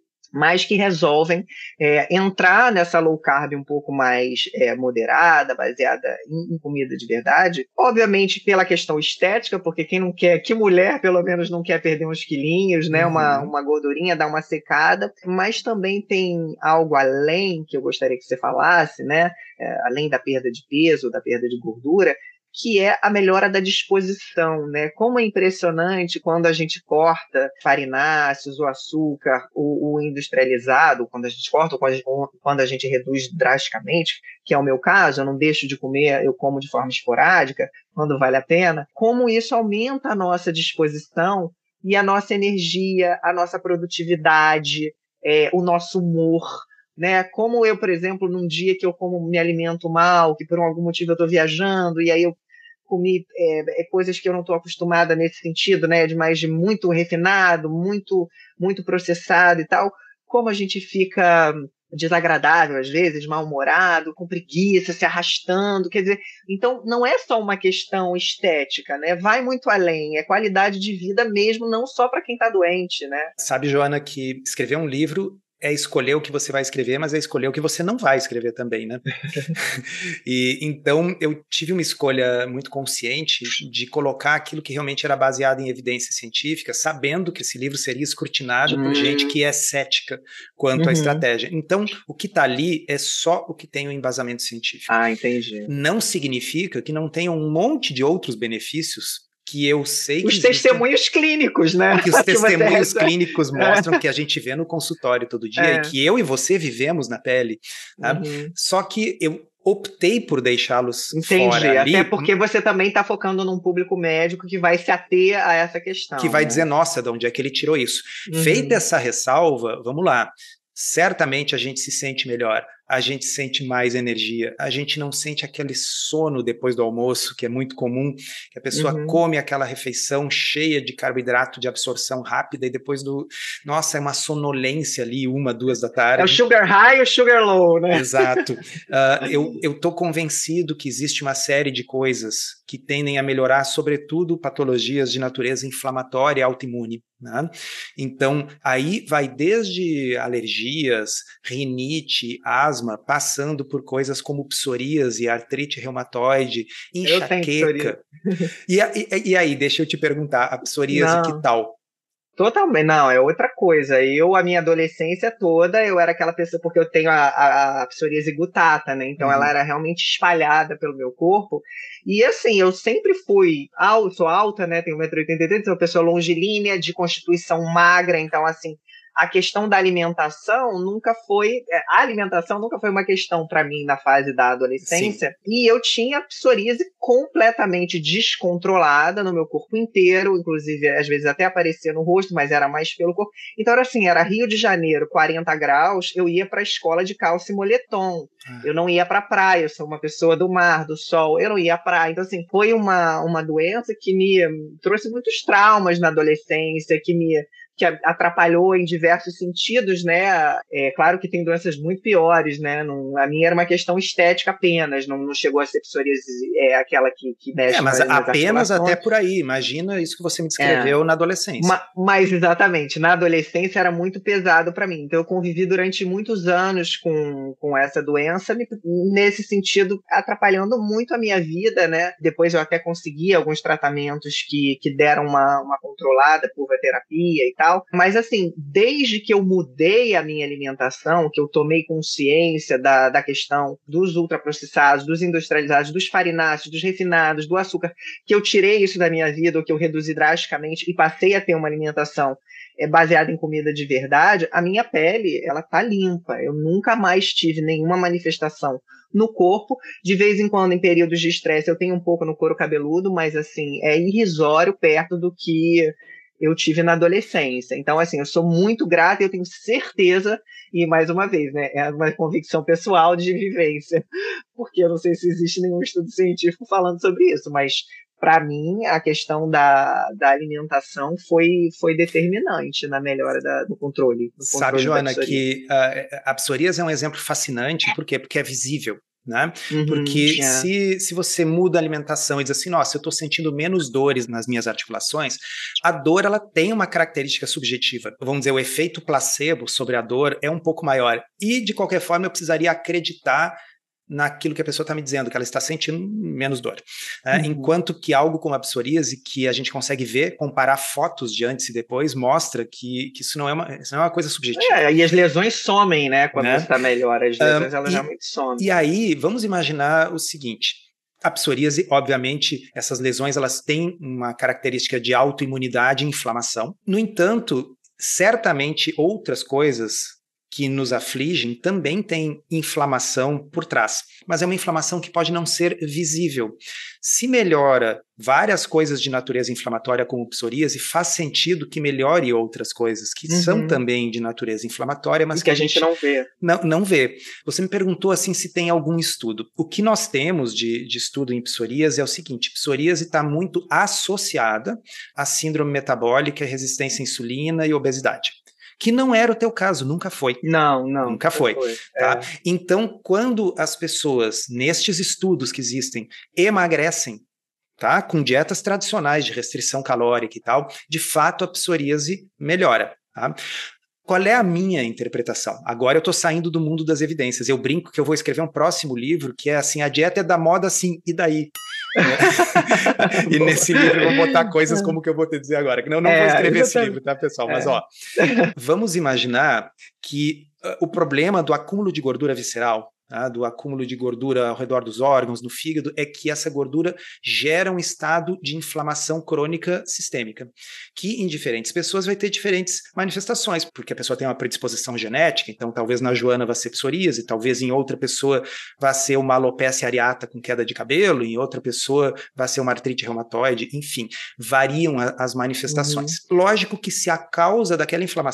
mas que resolvem é, entrar nessa low carb um pouco mais é, moderada, baseada em, em comida de verdade, obviamente pela questão estética, porque quem não quer, que mulher pelo menos não quer perder uns quilinhos, né, uhum. uma, uma gordurinha, dar uma secada, mas também tem algo além que eu gostaria que você falasse, né, é, além da perda de peso, da perda de gordura, que é a melhora da disposição, né? Como é impressionante quando a gente corta farináceos, o açúcar, o, o industrializado, quando a gente corta ou quando a gente reduz drasticamente, que é o meu caso, eu não deixo de comer, eu como de forma esporádica, quando vale a pena, como isso aumenta a nossa disposição e a nossa energia, a nossa produtividade, é, o nosso humor, né? Como eu, por exemplo, num dia que eu como me alimento mal, que por algum motivo eu estou viajando, e aí eu comi é, é, coisas que eu não estou acostumada nesse sentido, né? De mais de muito refinado, muito, muito processado e tal, como a gente fica desagradável às vezes, mal-humorado, com preguiça, se arrastando, quer dizer, então não é só uma questão estética, né? Vai muito além, é qualidade de vida mesmo, não só para quem está doente, né? Sabe, Joana, que escrever um livro é escolher o que você vai escrever, mas é escolher o que você não vai escrever também, né? E então eu tive uma escolha muito consciente de colocar aquilo que realmente era baseado em evidência científica, sabendo que esse livro seria escrutinado uhum. por gente que é cética quanto uhum. à estratégia. Então, o que está ali é só o que tem o embasamento científico. Ah, entendi. Não significa que não tenha um monte de outros benefícios que eu sei que os testemunhos existem, clínicos, né? Que os que testemunhos clínicos mostram, é. que a gente vê no consultório todo dia é. e que eu e você vivemos na pele. Tá? Uhum. Só que eu optei por deixá-los Entendi, fora ali. Até porque você também está focando num público médico que vai se ater a essa questão. Que vai né? dizer, nossa, de onde é que ele tirou isso? Uhum. Feita essa ressalva, vamos lá. Certamente a gente se sente melhor a gente sente mais energia, a gente não sente aquele sono depois do almoço, que é muito comum, que a pessoa Uhum. come aquela refeição cheia de carboidrato de absorção rápida e depois do, nossa, é uma sonolência ali, uma, duas da tarde. É o sugar high e o sugar low, né? Exato. Uh, eu eu estou convencido que existe uma série de coisas que tendem a melhorar, sobretudo patologias de natureza inflamatória e autoimune, né? Então, aí vai desde alergias, rinite, asma, passando por coisas como psoríase, artrite reumatoide, enxaqueca. E, e, e aí, deixa eu te perguntar, a psoríase, Não. que tal? Totalmente, não, é outra coisa. Eu, a minha adolescência toda, eu era aquela pessoa, porque eu tenho a, a, a psoríase gutata, né? Então Uhum. ela era realmente espalhada pelo meu corpo. E assim, eu sempre fui alto, sou alta, né? Tenho um metro e oitenta e três, sou uma pessoa longilínea, de constituição magra, então assim, a questão da alimentação nunca foi, a alimentação nunca foi uma questão para mim na fase da adolescência. Sim. E eu tinha psoríase completamente descontrolada no meu corpo inteiro, inclusive às vezes até aparecia no rosto, mas era mais pelo corpo. Então era assim, era Rio de Janeiro, quarenta graus, eu ia para a escola de calça e moletom. Ah. Eu não ia para a praia, eu sou uma pessoa do mar, do sol, eu não ia à praia. Então assim, foi uma, uma doença que me trouxe muitos traumas na adolescência, que me que atrapalhou em diversos sentidos, né? É claro que tem doenças muito piores, né? Não, a minha era uma questão estética apenas, não, não chegou a ser psoríase, é aquela que, que mexe. É, mas nas, nas apenas até por aí. Imagina isso que você me descreveu é, na adolescência. Ma, mas exatamente, na adolescência era muito pesado para mim. Então eu convivi durante muitos anos com, com essa doença, nesse sentido atrapalhando muito a minha vida, né? Depois eu até consegui alguns tratamentos que, que deram uma, uma controlada, curva-terapia e tal. Mas assim, desde que eu mudei a minha alimentação, que eu tomei consciência da, da questão dos ultraprocessados, dos industrializados, dos farináceos, dos refinados, do açúcar, que eu tirei isso da minha vida, ou que eu reduzi drasticamente e passei a ter uma alimentação é, baseada em comida de verdade, a minha pele, ela tá limpa. Eu nunca mais tive nenhuma manifestação no corpo. De vez em quando, em períodos de estresse, eu tenho um pouco no couro cabeludo, mas assim, é irrisório perto do que eu tive na adolescência. Então, assim, eu sou muito grata e eu tenho certeza, e mais uma vez, né, é uma convicção pessoal de vivência, porque eu não sei se existe nenhum estudo científico falando sobre isso, mas para mim a questão da, da alimentação foi, foi determinante na melhora da, do controle. Do Sabe, controle Joana, que uh, a psoríase é um exemplo fascinante, por quê? Porque é visível. Né? Uhum, Porque yeah. se, se você muda a alimentação e diz assim, nossa, eu estou sentindo menos dores nas minhas articulações, a dor ela tem uma característica subjetiva. Vamos dizer, o efeito placebo sobre a dor é um pouco maior. E, de qualquer forma, eu precisaria acreditar naquilo que a pessoa está me dizendo, que ela está sentindo menos dor. Uhum. É, enquanto que algo como a psoríase, que a gente consegue ver, comparar fotos de antes e depois, mostra que, que isso, não é uma, isso não é uma coisa subjetiva. É, e as lesões somem, né? Quando né? você está melhor, as lesões um, elas e, realmente somem. E aí, vamos imaginar o seguinte, a psoríase, obviamente, essas lesões elas têm uma característica de autoimunidade e inflamação. No entanto, certamente outras coisas que nos afligem também tem inflamação por trás, mas é uma inflamação que pode não ser visível. Se melhora várias coisas de natureza inflamatória como psoríase, faz sentido que melhore outras coisas que uhum. são também de natureza inflamatória, mas que, que a gente não vê. Não, não vê. Você me perguntou assim se tem algum estudo. O que nós temos de, de estudo em psoríase é o seguinte, psoríase está muito associada à síndrome metabólica, resistência à insulina e obesidade. Que não era o teu caso, nunca foi. Não, não. Nunca foi. foi. Tá? É. Então, quando as pessoas, nestes estudos que existem, emagrecem, tá? Com dietas tradicionais de restrição calórica e tal, de fato a psoríase melhora. Tá? Qual é a minha interpretação? Agora eu estou saindo do mundo das evidências. Eu brinco que eu vou escrever um próximo livro que é assim, a dieta é da moda assim, e daí? E nesse livro eu vou botar coisas como o que eu vou te dizer agora, que não, não é, vou escrever exatamente. Esse livro, tá, pessoal? Mas, é. ó, vamos imaginar que uh, o problema do acúmulo de gordura visceral, tá, do acúmulo de gordura ao redor dos órgãos, no fígado, é que essa gordura gera um estado de inflamação crônica sistêmica, que em diferentes pessoas vai ter diferentes manifestações, porque a pessoa tem uma predisposição genética, então talvez na Joana vai ser psoríase, talvez em outra pessoa vai ser uma alopecia areata com queda de cabelo, em outra pessoa vai ser uma artrite reumatoide, enfim, variam a, as manifestações. Uhum. Lógico que se a causa daquela inflamação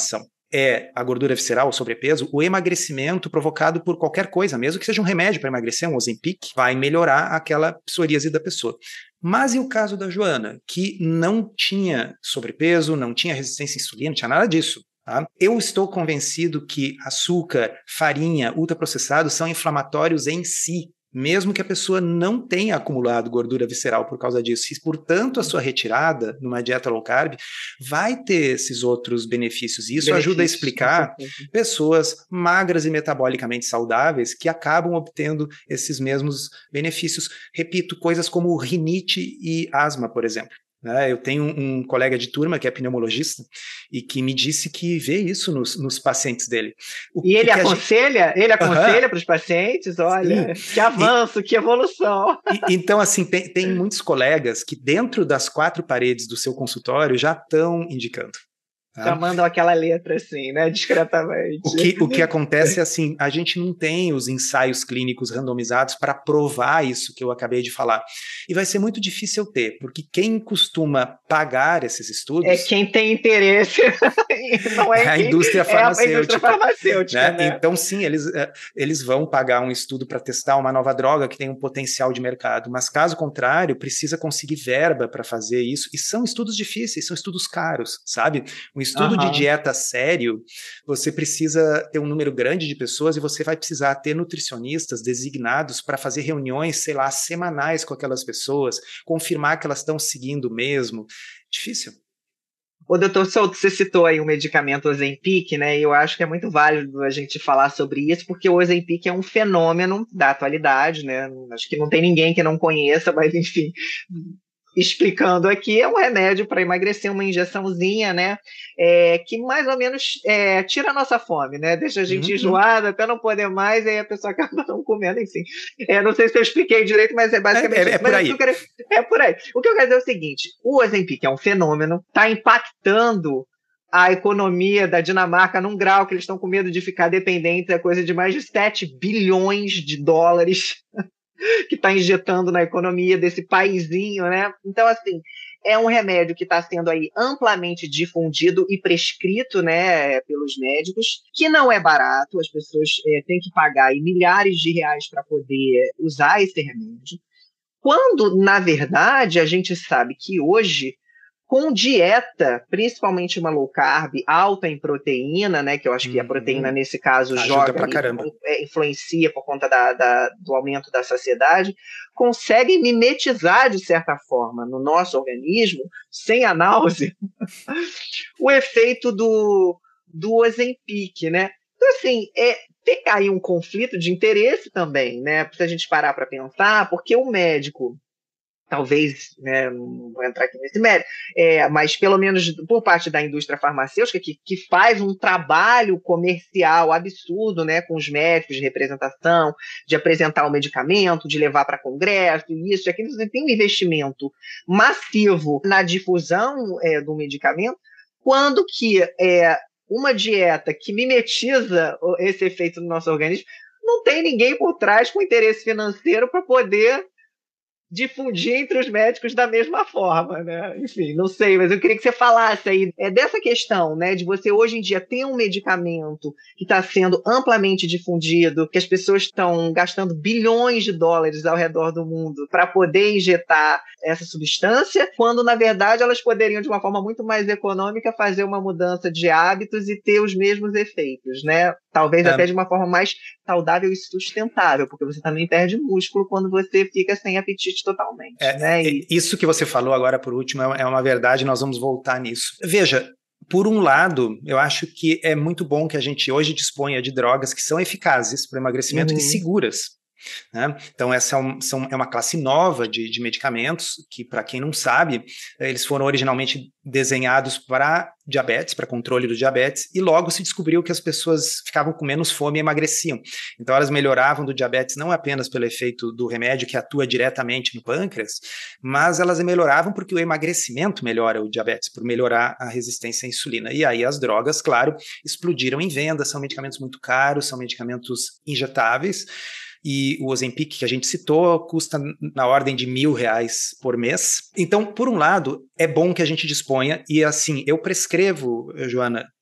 é a gordura visceral, o sobrepeso, o emagrecimento provocado por qualquer coisa, mesmo que seja um remédio para emagrecer, um Ozempic, vai melhorar aquela psoríase da pessoa. Mas e o caso da Joana, que não tinha sobrepeso, não tinha resistência à insulina, não tinha nada disso. Tá? Eu estou convencido que açúcar, farinha, ultraprocessados são inflamatórios em si, mesmo que a pessoa não tenha acumulado gordura visceral por causa disso. E, portanto, a sua retirada numa dieta low carb vai ter esses outros benefícios. E isso benefícios, ajuda a explicar pessoas magras e metabolicamente saudáveis que acabam obtendo esses mesmos benefícios. Repito, coisas como rinite e asma, por exemplo. Eu tenho um colega de turma que é pneumologista e que me disse que vê isso nos, nos pacientes dele. O, e ele aconselha? Gente... Ele aconselha uhum. para os pacientes? Olha, sim. Que avanço, e, que evolução. E, então, assim, tem, tem muitos colegas que dentro das quatro paredes do seu consultório já estão indicando. Já mandam aquela letra assim, né, discretamente. O que, o que acontece é assim, a gente não tem os ensaios clínicos randomizados para provar isso que eu acabei de falar. E vai ser muito difícil eu ter, porque quem costuma pagar esses estudos... É quem tem interesse, não é, é a quem, indústria farmacêutica. É a indústria farmacêutica, né? né? Então, sim, eles, eles vão pagar um estudo para testar uma nova droga que tem um potencial de mercado, mas caso contrário, precisa conseguir verba para fazer isso, e são estudos difíceis, são estudos caros, sabe? Um estudo uhum. de dieta sério, você precisa ter um número grande de pessoas e você vai precisar ter nutricionistas designados para fazer reuniões, sei lá, semanais com aquelas pessoas, confirmar que elas estão seguindo mesmo. Difícil. Ô, doutor Souto, você citou aí o medicamento Ozempic, né? E eu acho que é muito válido a gente falar sobre isso, porque o Ozempic é um fenômeno da atualidade, né? Acho que não tem ninguém que não conheça, mas enfim... Explicando aqui, é um remédio para emagrecer, uma injeçãozinha, né? É, que mais ou menos é, tira a nossa fome, né? Deixa a gente uhum. enjoada até não poder mais, e aí a pessoa acaba não comendo, enfim. É, não sei se eu expliquei direito, mas é basicamente é, é, é por aí. Quero, é por aí. O que eu quero dizer é o seguinte: o Ozempic é um fenômeno, está impactando a economia da Dinamarca num grau que eles estão com medo de ficar dependentes, é coisa de mais de sete bilhões de dólares. Que está injetando na economia desse paizinho, né? Então, assim, é um remédio que está sendo aí amplamente difundido e prescrito, né, pelos médicos, que não é barato, as pessoas é, têm que pagar aí milhares de reais para poder usar esse remédio, quando, na verdade, a gente sabe que hoje, com dieta, principalmente uma low carb, alta em proteína, né, que eu acho que a proteína, nesse caso, ajuda joga, pra caramba. É, influencia por conta da, da, do aumento da saciedade, conseguem mimetizar, de certa forma, no nosso organismo, sem a náusea, o efeito do, do Ozempic, né? Então, assim, é, tem aí um conflito de interesse também, né? Se a gente parar para pensar, porque o médico... talvez, né, não vou entrar aqui nesse mérito, é, mas pelo menos por parte da indústria farmacêutica, que, que faz um trabalho comercial absurdo, né, com os médicos de representação, de apresentar o medicamento, de levar para congresso, isso, aquilo, tem um investimento massivo na difusão é, do medicamento, quando que é, uma dieta que mimetiza esse efeito no nosso organismo, não tem ninguém por trás com interesse financeiro para poder difundir entre os médicos da mesma forma, né? Enfim, não sei, mas eu queria que você falasse aí é, dessa questão, né, de você hoje em dia ter um medicamento que está sendo amplamente difundido, que as pessoas estão gastando bilhões de dólares ao redor do mundo para poder injetar essa substância, quando, na verdade, elas poderiam, de uma forma muito mais econômica, fazer uma mudança de hábitos e ter os mesmos efeitos, né? Talvez é. até de uma forma mais saudável e sustentável, porque você também perde músculo quando você fica sem apetite totalmente. É, né? E... Isso que você falou agora por último é uma verdade, nós vamos voltar nisso. Veja, por um lado, eu acho que é muito bom que a gente hoje disponha de drogas que são eficazes para o emagrecimento uhum. e seguras. Né? Então essa é, um, são, é uma classe nova de, de medicamentos que, para quem não sabe, eles foram originalmente desenhados para diabetes, para controle do diabetes, e logo se descobriu que as pessoas ficavam com menos fome e emagreciam. Então elas melhoravam do diabetes não apenas pelo efeito do remédio que atua diretamente no pâncreas, mas elas melhoravam porque o emagrecimento melhora o diabetes, por melhorar a resistência à insulina. E aí as drogas, claro, explodiram em venda, são medicamentos muito caros, são medicamentos injetáveis. E o Ozempic, que a gente citou, custa na ordem de mil reais por mês. Então, por um lado, é bom que a gente disponha, e assim, eu prescrevo, Joana,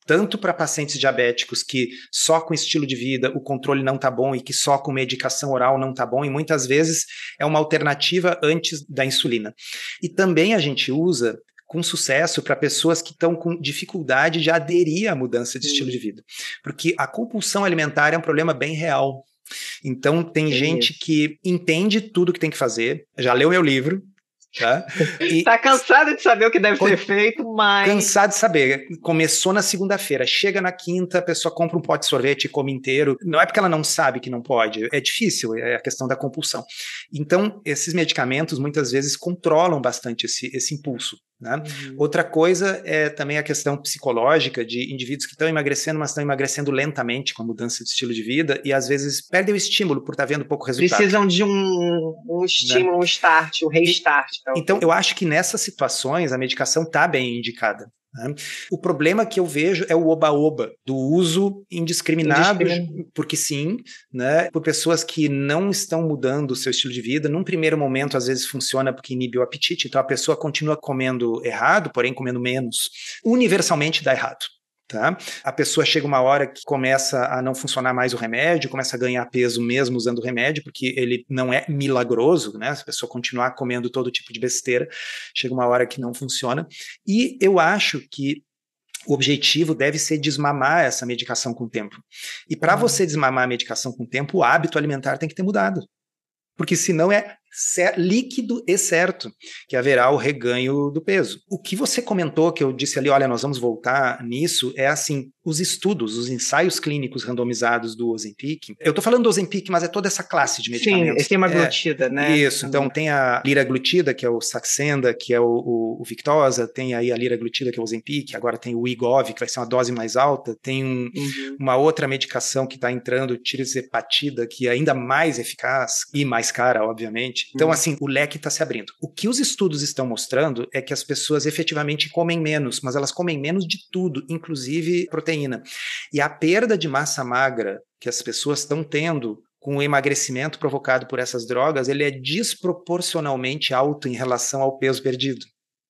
tanto para pacientes diabéticos que só com estilo de vida o controle não está bom e que só com medicação oral não está bom, e muitas vezes é uma alternativa antes da insulina. E também a gente usa com sucesso para pessoas que estão com dificuldade de aderir à mudança de estilo de vida, porque a compulsão alimentar é um problema bem real. Então tem é gente isso. que entende tudo que tem que fazer, já leu meu livro, tá? E tá cansado de saber o que deve ser feito, mas... Cansado de saber. Começou na segunda-feira, chega na quinta, a pessoa compra um pote de sorvete e come inteiro. Não é porque ela não sabe que não pode, é difícil, é a questão da compulsão. Então, esses medicamentos muitas vezes controlam bastante esse, esse impulso. Né? Uhum. Outra coisa é também a questão psicológica de indivíduos que estão emagrecendo, mas estão emagrecendo lentamente com a mudança de estilo de vida e às vezes perdem o estímulo por estar vendo pouco resultado. Precisam de um, um estímulo, né? um start, um restart. Então. então, eu acho que nessas situações a medicação está bem indicada. Né? O problema que eu vejo é o oba-oba, do uso indiscriminado, indiscriminado. porque sim, né, por pessoas que não estão mudando o seu estilo de vida. Num primeiro momento, às vezes funciona porque inibe o apetite, então a pessoa continua comendo errado, porém comendo menos. Universalmente dá errado. Tá? A pessoa chega uma hora que começa a não funcionar mais o remédio, começa a ganhar peso mesmo usando o remédio, porque ele não é milagroso, né? Se a pessoa continuar comendo todo tipo de besteira, chega uma hora que não funciona. E eu acho que o objetivo deve ser desmamar essa medicação com o tempo. E para você desmamar a medicação com o tempo, o hábito alimentar tem que ter mudado. Porque senão é líquido e certo que haverá o reganho do peso. O que você comentou, que eu disse ali, olha, nós vamos voltar nisso, é assim, os estudos, os ensaios clínicos randomizados do Ozempic, eu estou falando do Ozempic, mas é toda essa classe de medicamentos. Sim, semaglutida, é, né? Isso, então tem a liraglutida, que é o Saxenda, que é o, o, o Victoza, tem aí a liraglutida, que é o Ozempic, agora tem o Wegovy, que vai ser uma dose mais alta, tem um, uhum. uma outra medicação que está entrando, tirzepatida, que é ainda mais eficaz e mais cara, obviamente. Então, assim, o leque está se abrindo. O que os estudos estão mostrando é que as pessoas efetivamente comem menos, mas elas comem menos de tudo, inclusive proteína. E a perda de massa magra que as pessoas estão tendo com o emagrecimento provocado por essas drogas, ele é desproporcionalmente alto em relação ao peso perdido.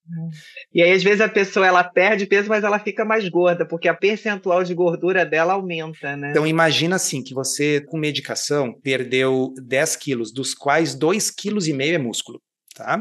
E aí, às vezes, a pessoa ela perde peso, mas ela fica mais gorda, porque a percentual de gordura dela aumenta, né? Então, imagina assim, que você, com medicação, perdeu dez quilos, dos quais dois vírgula cinco quilos é músculo, tá?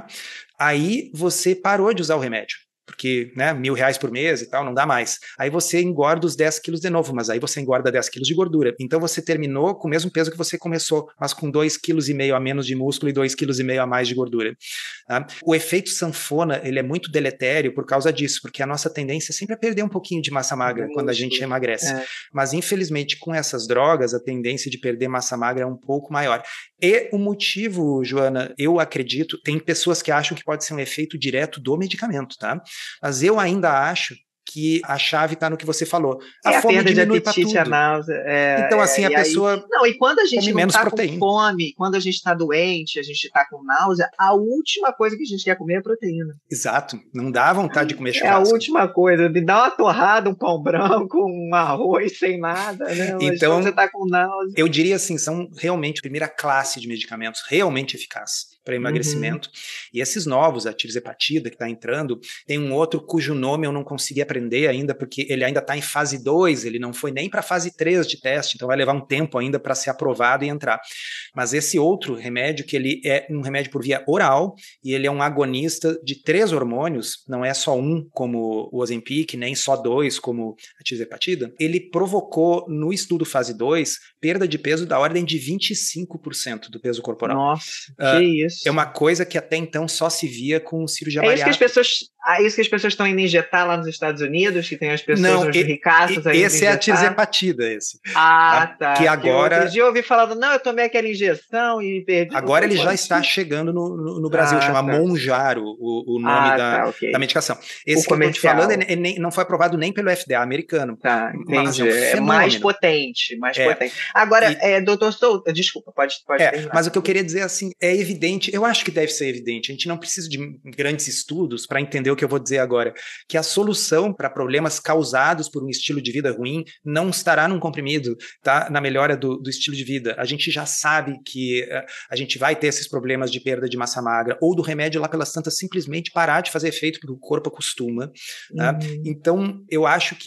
Aí, você parou de usar o remédio. Porque, né, mil reais por mês e tal, não dá mais. Aí você engorda os dez quilos de novo, mas aí você engorda dez quilos de gordura. Então você terminou com o mesmo peso que você começou, mas com dois vírgula cinco quilos a menos de músculo e dois vírgula cinco quilos a mais de gordura. Tá? O efeito sanfona, ele é muito deletério por causa disso, porque a nossa tendência é sempre a perder um pouquinho de massa magra é quando a gente emagrece. É. Mas, infelizmente, com essas drogas, a tendência de perder massa magra é um pouco maior. E o motivo, Joana, eu acredito, tem pessoas que acham que pode ser um efeito direto do medicamento, tá? Mas eu ainda acho que a chave está no que você falou. A é fome a perda diminui de apetite, a náusea. É, então, assim, é, a pessoa aí, não, e quando a gente come não está com proteína. fome, quando a gente está doente, a gente está com náusea, a última coisa que a gente quer comer é proteína. Exato. Não dá vontade de comer churrasco. É a última coisa. Me dá uma torrada, um pão branco, um arroz sem nada, né? Mas então, você está com náusea. Eu diria assim, são realmente a primeira classe de medicamentos realmente eficazes para emagrecimento. Uhum. E esses novos, a tirzepatida, que está entrando, tem um outro cujo nome eu não consegui aprender ainda, porque ele ainda está em fase dois, ele não foi nem para fase três de teste, então vai levar um tempo ainda para ser aprovado e entrar. Mas esse outro remédio, que ele é um remédio por via oral, e ele é um agonista de três hormônios, não é só um, como o Ozempic, nem só dois, como a tirzepatida, ele provocou no estudo fase dois, perda de peso da ordem de vinte e cinco por cento do peso corporal. Nossa, uh, que isso. É uma coisa que até então só se via com cirurgia é bariátrica. Isso que as pessoas, é isso que as pessoas estão indo injetar lá nos Estados Unidos, que tem as pessoas não, os e, ricaços aí. Esse é a tirzepatida, esse. Ah, tá. Que agora. Outro dia eu ouvi falando, não, eu tomei aquela injeção e perdi. Agora ele já está chegando no, no, no Brasil, ah, chama tá. Monjaro, o, o nome ah, da, tá, okay. da medicação. Esse o que eu estou te falando, ele, ele nem, não foi aprovado nem pelo F D A americano. Tá, entendi. É, um é mais potente, mais é. potente. Agora, e, é, doutor Souto, desculpa, pode, pode é, terminar. Mas o que eu queria dizer, assim, é evidente, eu acho que deve ser evidente, a gente não precisa de grandes estudos para entender o que eu vou dizer agora, que a solução para problemas causados por um estilo de vida ruim não estará num comprimido, tá? Na melhora do, do estilo de vida. A gente já sabe que uh, a gente vai ter esses problemas de perda de massa magra, ou do remédio lá pelas tantas simplesmente parar de fazer efeito porque o corpo acostuma. Uhum. Tá? Então, eu acho que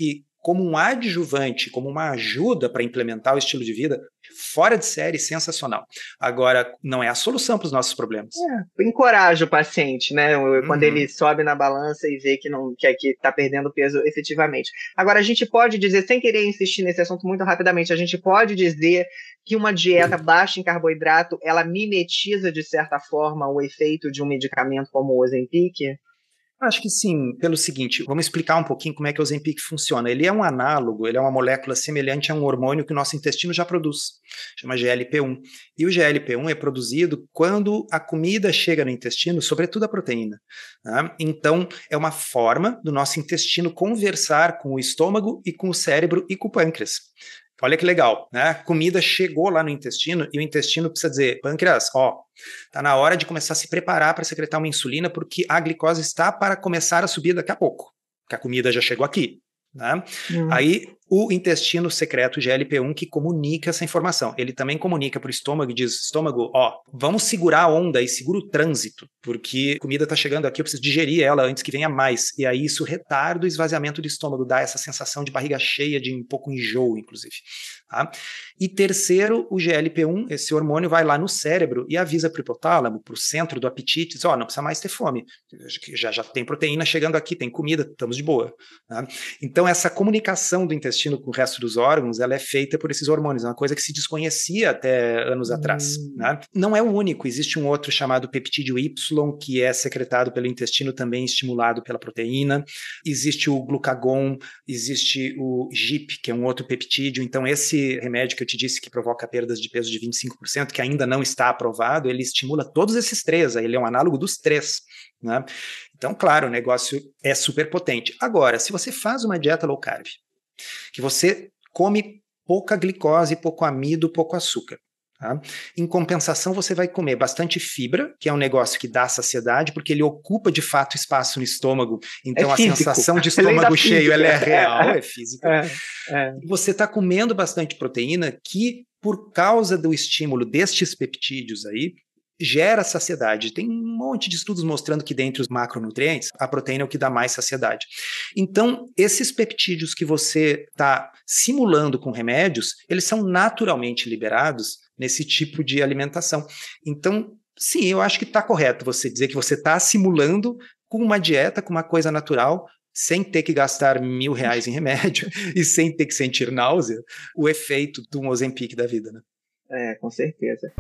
como um adjuvante, como uma ajuda para implementar o estilo de vida, fora de série, sensacional. Agora, não é a solução para os nossos problemas. É, encoraja o paciente, né? Quando Uhum. ele sobe na balança e vê que não que aqui está perdendo peso efetivamente. Agora, a gente pode dizer, sem querer insistir nesse assunto muito rapidamente, a gente pode dizer que uma dieta baixa em carboidrato, ela mimetiza, de certa forma, o efeito de um medicamento como o Ozempic? Acho que sim, pelo seguinte, vamos explicar um pouquinho como é que o Ozempic funciona. Ele é um análogo, ele é uma molécula semelhante a um hormônio que o nosso intestino já produz, chama G L P um. E o G L P um é produzido quando a comida chega no intestino, sobretudo a proteína. Né? Então, é uma forma do nosso intestino conversar com o estômago e com o cérebro e com o pâncreas. Olha que legal, né? A comida chegou lá no intestino e o intestino precisa dizer, pâncreas, ó, tá na hora de começar a se preparar para secretar uma insulina porque a glicose está para começar a subir daqui a pouco, porque a comida já chegou aqui. Né? Hum. Aí o intestino secreta o G L P um que comunica essa informação. Ele também comunica para o estômago e diz, estômago, ó, vamos segurar a onda e segura o trânsito, porque a comida está chegando aqui, eu preciso digerir ela antes que venha mais. E aí isso retarda o esvaziamento do estômago, dá essa sensação de barriga cheia, de um pouco enjoo, inclusive. Tá? E terceiro, o G L P um, esse hormônio vai lá no cérebro e avisa para o hipotálamo, para o centro do apetite, diz, ó, não precisa mais ter fome, já, já tem proteína chegando aqui, tem comida, estamos de boa. Tá? Então essa comunicação do intestino com o resto dos órgãos, ela é feita por esses hormônios, é uma coisa que se desconhecia até anos hum. atrás. Né? Não é o único, existe um outro chamado peptídeo Y, que é secretado pelo intestino, também estimulado pela proteína, existe o glucagon, existe o G I P, que é um outro peptídeo, então esse remédio que eu te disse que provoca perdas de peso de vinte e cinco por cento, que ainda não está aprovado, ele estimula todos esses três, ele é um análogo dos três. Né? Então, claro, o negócio é super potente. Agora, se você faz uma dieta low carb, que você come pouca glicose, pouco amido, pouco açúcar, tá? Em compensação, você vai comer bastante fibra, que é um negócio que dá saciedade, porque ele ocupa de fato espaço no estômago, então é a sensação de estômago cheio ela é real, é, é física. É, é. Você está comendo bastante proteína que, por causa do estímulo destes peptídeos aí, gera saciedade. Tem um monte de estudos mostrando que dentre os macronutrientes, a proteína é o que dá mais saciedade. Então, esses peptídeos que você está simulando com remédios, eles são naturalmente liberados nesse tipo de alimentação. Então, sim, eu acho que está correto você dizer que você está simulando com uma dieta, com uma coisa natural, sem ter que gastar mil reais em remédio e sem ter que sentir náusea, o efeito do Ozempic da vida, né? É, com certeza.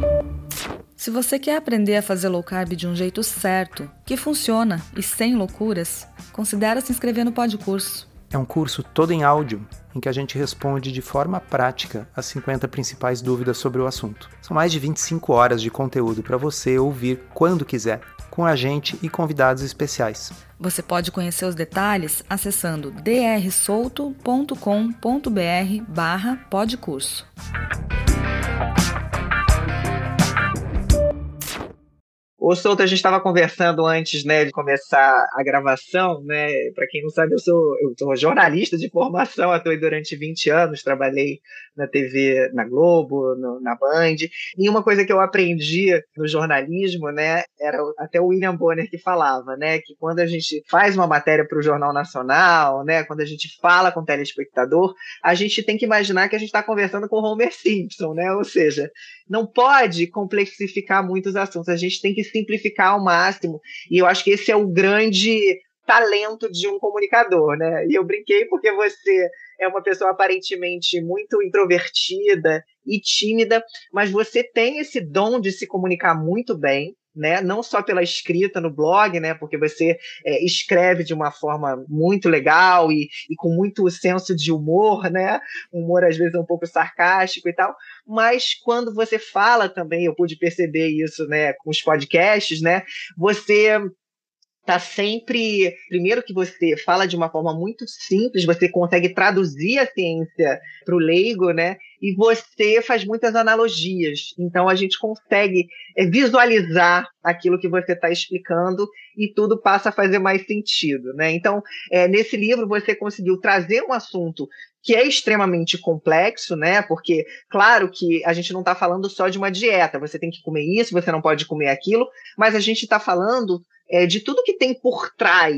Se você quer aprender a fazer low carb de um jeito certo, que funciona e sem loucuras, considere se inscrever no Podcurso. É um curso todo em áudio, em que a gente responde de forma prática as cinquenta principais dúvidas sobre o assunto. São mais de vinte e cinco horas de conteúdo para você ouvir quando quiser, com a gente e convidados especiais. Você pode conhecer os detalhes acessando d r souto ponto com ponto b r barra podcurso. Ô, Souto, a gente estava conversando antes, né, de começar a gravação, né? Para quem não sabe, eu sou, eu sou jornalista de formação, atuei durante vinte anos, trabalhei na T V, na Globo, no, na Band. E uma coisa que eu aprendi no jornalismo, né, era até o William Bonner que falava, né, que quando a gente faz uma matéria para o Jornal Nacional, né, quando a gente fala com o telespectador, a gente tem que imaginar que a gente está conversando com o Homer Simpson, né? Ou seja, não pode complexificar muitos assuntos, a gente tem que simplificar ao máximo, e eu acho que esse é o grande talento de um comunicador, né? E eu brinquei porque você é uma pessoa aparentemente muito introvertida e tímida, mas você tem esse dom de se comunicar muito bem, né? Não só pela escrita no blog, né? Porque você é, escreve de uma forma muito legal e, e com muito senso de humor, né? Humor às vezes um pouco sarcástico e tal, mas quando você fala também, eu pude perceber isso, né, com os podcasts, né? Você tá sempre, primeiro que você fala de uma forma muito simples, você consegue traduzir a ciência para o leigo, né? E você faz muitas analogias, então a gente consegue é, visualizar aquilo que você está explicando e tudo passa a fazer mais sentido, né? Então, é, nesse livro você conseguiu trazer um assunto que é extremamente complexo, né? Porque, claro que a gente não está falando só de uma dieta, você tem que comer isso, você não pode comer aquilo, mas a gente está falando É, de tudo que tem por trás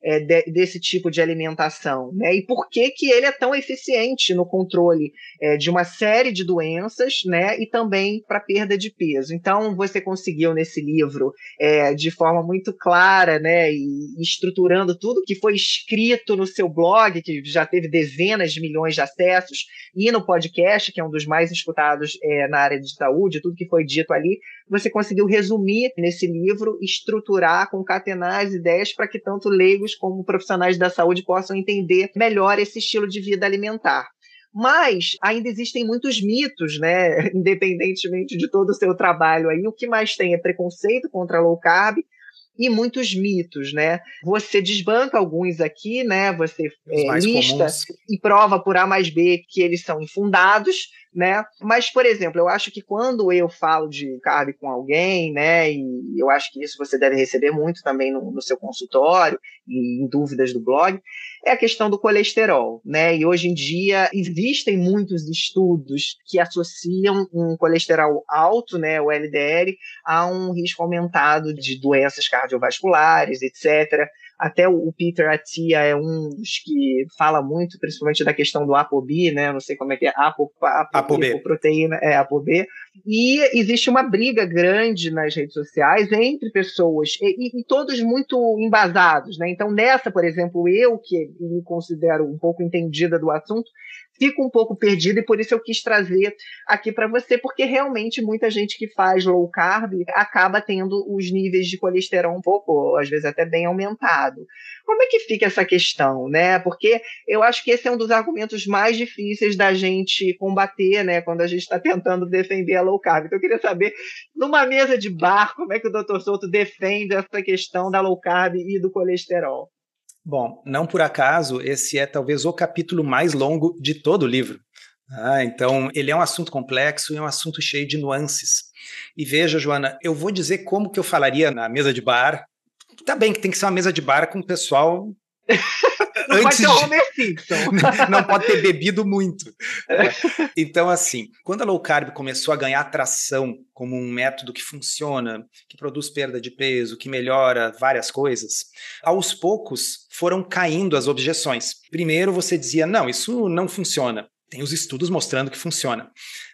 é, de, desse tipo de alimentação, né? E por que que ele é tão eficiente no controle é, de uma série de doenças, né? E também para perda de peso. Então, você conseguiu nesse livro, é, de forma muito clara, né? E, e estruturando tudo que foi escrito no seu blog, que já teve dezenas de milhões de acessos, e no podcast, que é um dos mais escutados é, na área de saúde, tudo que foi dito ali, você conseguiu resumir nesse livro, estruturar, concatenar as ideias para que tanto leigos como profissionais da saúde possam entender melhor esse estilo de vida alimentar. Mas ainda existem muitos mitos, né? Independentemente de todo o seu trabalho aí, o que mais tem é preconceito contra low carb e muitos mitos, né? Você desbanca alguns aqui, né? Você é, lista comuns. E prova por A mais B que eles são infundados, né? Mas, por exemplo, eu acho que quando eu falo de carb com alguém, né? E eu acho que isso você deve receber muito também no, no seu consultório e em dúvidas do blog, é a questão do colesterol, né? E hoje em dia existem muitos estudos que associam um colesterol alto, né, o L D L, a um risco aumentado de doenças cardiovasculares, etcétera. Até o Peter Attia é um dos que fala muito, principalmente da questão do ApoB, né? Não sei como é que é, Apo, Apo, ApoB. proteína, é ApoB. E existe uma briga grande nas redes sociais entre pessoas, e, e todos muito embasados, né? Então, nessa, por exemplo, eu, que me considero um pouco entendida do assunto, fico um pouco perdida e por isso eu quis trazer aqui para você, porque realmente muita gente que faz low carb acaba tendo os níveis de colesterol um pouco, às vezes até bem aumentado. Como é que fica essa questão, né? Porque eu acho que esse é um dos argumentos mais difíceis da gente combater, né? Quando a gente está tentando defender a low carb. Então eu queria saber, numa mesa de bar, como é que o doutor Souto defende essa questão da low carb e do colesterol? Bom, não por acaso, esse é talvez o capítulo mais longo de todo o livro. Ah, então, ele é um assunto complexo e é um assunto cheio de nuances. E veja, Joana, eu vou dizer como que eu falaria na mesa de bar. Tá bem que tem que ser uma mesa de bar com o pessoal... Não Antes pode ter de... Homer Simpson. Não pode ter bebido muito. Então, assim, quando a low carb começou a ganhar atração como um método que funciona, que produz perda de peso, que melhora várias coisas, aos poucos foram caindo as objeções. Primeiro você dizia, não, isso não funciona. Tem os estudos mostrando que funciona.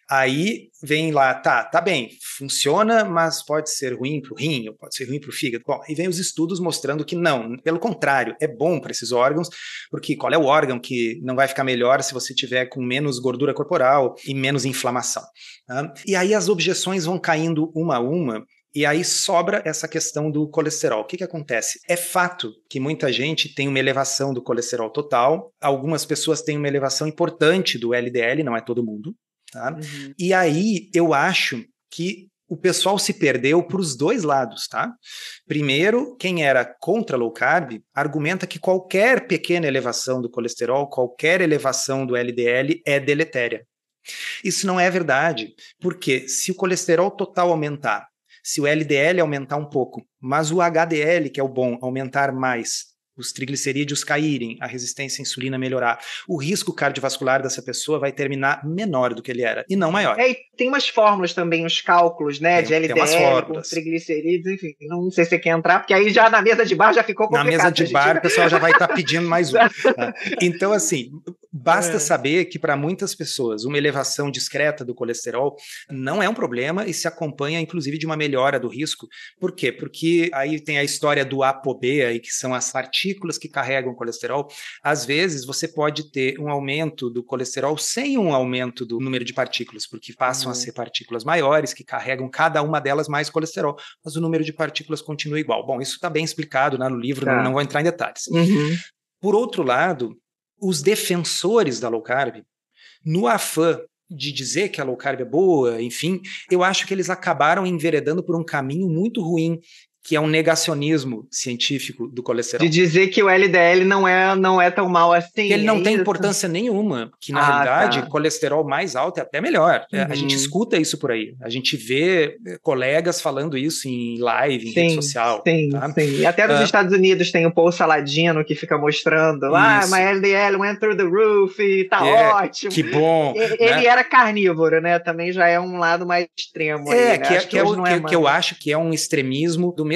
Aí vem lá, tá, tá bem, funciona, mas pode ser ruim para o rim, ou pode ser ruim para o fígado. Bom, aí vem os estudos mostrando que não, pelo contrário, é bom para esses órgãos, porque qual é o órgão que não vai ficar melhor se você tiver com menos gordura corporal e menos inflamação? Tá? E aí as objeções vão caindo uma a uma, e aí sobra essa questão do colesterol. O que que acontece? É fato que muita gente tem uma elevação do colesterol total, algumas pessoas têm uma elevação importante do L D L, não é todo mundo. Tá? Uhum. E aí eu acho que o pessoal se perdeu para os dois lados, tá? Primeiro, quem era contra low carb argumenta que qualquer pequena elevação do colesterol, qualquer elevação do L D L é deletéria. Isso não é verdade, porque se o colesterol total aumentar, se o L D L aumentar um pouco, mas o H D L, que é o bom, aumentar mais, os triglicerídeos caírem, a resistência à insulina melhorar, o risco cardiovascular dessa pessoa vai terminar menor do que ele era, e não maior. É, e tem umas fórmulas também, os cálculos, né, tem, de L D L, com triglicerídeos, enfim, não sei se você quer entrar, porque aí já na mesa de bar já ficou complicado. Na mesa de bar gente... o pessoal já vai estar tá pedindo mais um. Tá? Então, assim, basta é. saber que para muitas pessoas uma elevação discreta do colesterol não é um problema e se acompanha, inclusive, de uma melhora do risco. Por quê? Porque aí tem a história do ApoB, aí, que são as partículas partículas que carregam colesterol. Às vezes você pode ter um aumento do colesterol sem um aumento do número de partículas, porque passam uhum. a ser partículas maiores que carregam cada uma delas mais colesterol, mas o número de partículas continua igual. Bom, isso está bem explicado lá no livro, tá. não, não vou entrar em detalhes. Uhum. Por outro lado, os defensores da low carb, no afã de dizer que a low carb é boa, enfim, eu acho que eles acabaram enveredando por um caminho muito ruim, que é um negacionismo científico do colesterol. De dizer que o L D L não é, não é tão mal assim. Que ele não é tem isso? importância nenhuma, que na ah, realidade tá. colesterol mais alto é até melhor. Uhum. A gente escuta isso por aí, a gente vê colegas falando isso em live, em sim, rede social. Sim, tá? sim. E até nos uh, Estados Unidos tem o Paul Saladino que fica mostrando, ah, my L D L went through the roof e tá é, ótimo. Que bom. Ele, né? ele era carnívoro, né? Também já é um lado mais extremo. É, aí, né? que, é, que, que, é o, é que, que eu acho que é um extremismo do mesmo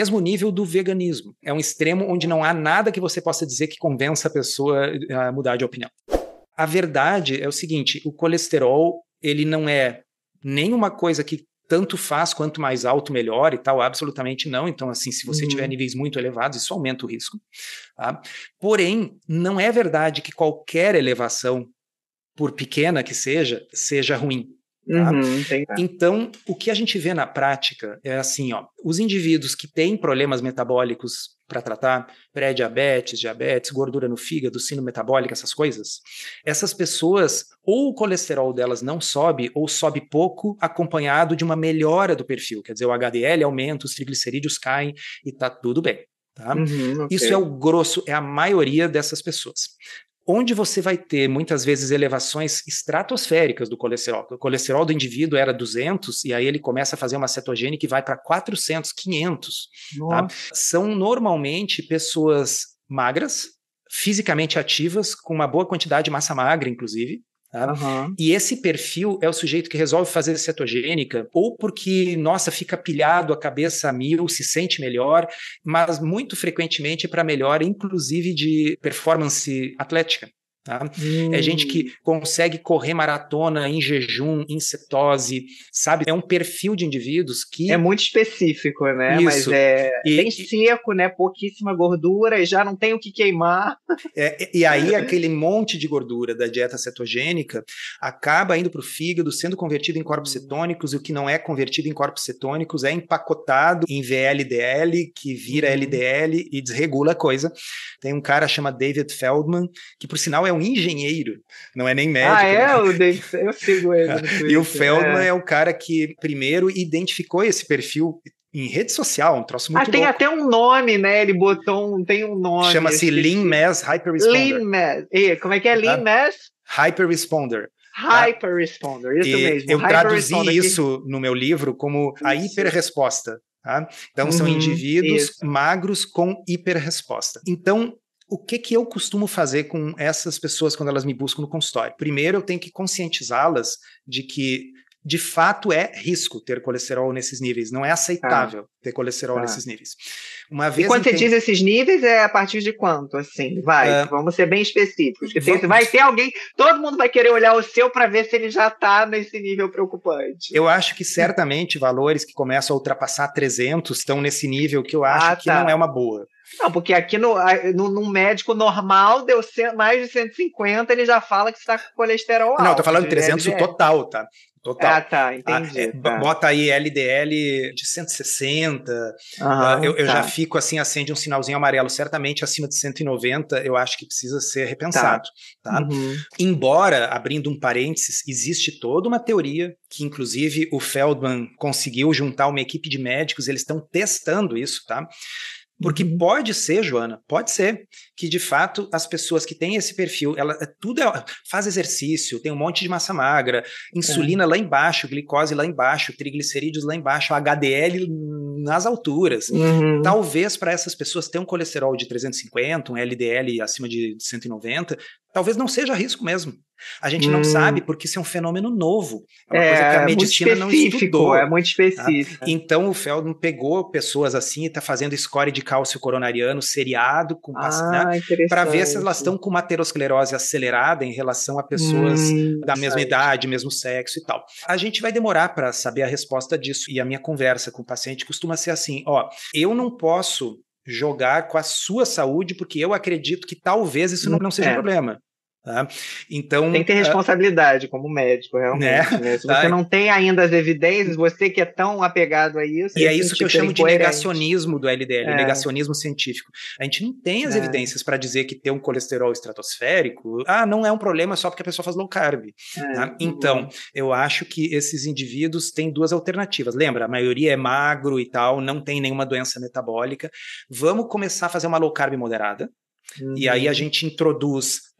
mesmo nível do veganismo. É um extremo onde não há nada que você possa dizer que convença a pessoa a mudar de opinião. A verdade é o seguinte, o colesterol, ele não é nenhuma coisa que tanto faz quanto mais alto, melhor e tal, absolutamente não. Então, assim, se você uhum. tiver níveis muito elevados, isso aumenta o risco. Tá? Porém, não é verdade que qualquer elevação, por pequena que seja, seja ruim. Tá? Uhum, então, o que a gente vê na prática é assim, ó, os indivíduos que têm problemas metabólicos para tratar, pré-diabetes, diabetes, gordura no fígado, síndrome metabólica, essas coisas, essas pessoas, ou o colesterol delas não sobe, ou sobe pouco, acompanhado de uma melhora do perfil, quer dizer, o H D L aumenta, os triglicerídeos caem e tá tudo bem. Tá? Uhum, okay. Isso é o grosso, é a maioria dessas pessoas. Onde você vai ter, muitas vezes, elevações estratosféricas do colesterol. O colesterol do indivíduo era duzentos, e aí ele começa a fazer uma cetogênica que vai para quatrocentos, quinhentos. Tá? São, normalmente, pessoas magras, fisicamente ativas, com uma boa quantidade de massa magra, inclusive. Tá? Uhum. E esse perfil é o sujeito que resolve fazer cetogênica, ou porque, nossa, fica pilhado, a cabeça a mil, se sente melhor, mas muito frequentemente para melhora, inclusive de performance atlética. Tá? Hum. É gente que consegue correr maratona em jejum, em cetose, sabe? É um perfil de indivíduos que... É muito específico, né? Isso. Mas é e, bem seco, né? Pouquíssima gordura e já não tem o que queimar. É, e aí aquele monte de gordura da dieta cetogênica acaba indo para o fígado, sendo convertido em corpos cetônicos, e o que não é convertido em corpos cetônicos é empacotado em V L D L, que vira L D L e desregula a coisa. Tem um cara chamado David Feldman, que por sinal é um engenheiro, não é nem médico. Ah, é? Né? O David, eu sigo ele no Twitter. E o Feldman é. é o cara que primeiro identificou esse perfil em rede social, um troço muito ah, tem louco. até um nome, né? Ele botou um, tem um nome. Chama-se Lean Mass Hyperresponder. Lean Mass. E, como é que é Lean Mass? Hyperresponder. Hyperresponder, isso e mesmo. Eu traduzi isso aqui no meu livro como a isso. hiperresposta. Tá? Então, uhum, são indivíduos isso. magros com hiperresposta. Então, o que, que eu costumo fazer com essas pessoas quando elas me buscam no consultório? Primeiro, eu tenho que conscientizá-las de que, de fato, é risco ter colesterol nesses níveis. Não é aceitável ah. ter colesterol ah. nesses níveis. Uma vez e quando entende... você diz esses níveis, é a partir de quanto? Assim, vai, uh, vamos ser bem específicos. Porque vamos... vai ter alguém, todo mundo vai querer olhar o seu para ver se ele já está nesse nível preocupante. Eu acho que certamente valores que começam a ultrapassar trezentos estão nesse nível que eu acho ah, que tá. não é uma boa. Não, porque aqui no, no, no médico normal deu mais de cento e cinquenta, ele já fala que está com colesterol alto. Não, tô falando de trezentos o total, tá? Total. Ah, tá, entendi. Ah, é, tá. Bota aí L D L de cento e sessenta, uhum, uh, eu, eu tá. já fico assim, acende um sinalzinho amarelo, certamente acima de cento e noventa eu acho que precisa ser repensado. Tá. Tá? Uhum. Embora, abrindo um parênteses, existe toda uma teoria que inclusive o Feldman conseguiu juntar uma equipe de médicos, eles estão testando isso, tá? Porque uhum. pode ser, Joana, pode ser que, de fato, as pessoas que têm esse perfil, ela, tudo é, faz exercício, tem um monte de massa magra, insulina é. lá embaixo, glicose lá embaixo, triglicerídeos lá embaixo, H D L nas alturas. Uhum. Talvez para essas pessoas ter um colesterol de trezentos e cinquenta, um L D L acima de cento e noventa, talvez não seja risco mesmo. A gente hum. não sabe porque isso é um fenômeno novo. É uma é, coisa que a medicina não estudou. É muito específico. Tá? Então o Feldman pegou pessoas assim e está fazendo score de cálcio coronariano seriado com ah, né, para ver se elas estão com uma aterosclerose acelerada em relação a pessoas hum, da mesma sei. idade, mesmo sexo e tal. A gente vai demorar para saber a resposta disso. E a minha conversa com o paciente costuma ser assim, ó, eu não posso jogar com a sua saúde porque eu acredito que talvez isso não, não seja é. um problema. Tá? Então, tem que ter responsabilidade uh, como médico, realmente. Né? Né? Se você tá. não tem ainda as evidências, você que é tão apegado a isso... E é isso que eu chamo de negacionismo do L D L, é. negacionismo científico. A gente não tem as é. evidências para dizer que ter um colesterol estratosférico, ah, não é um problema só porque a pessoa faz low carb. É. Tá? Então, eu acho que esses indivíduos têm duas alternativas. Lembra, a maioria é magro e tal, não tem nenhuma doença metabólica. Vamos começar a fazer uma low carb moderada. Uhum. E aí a gente introduz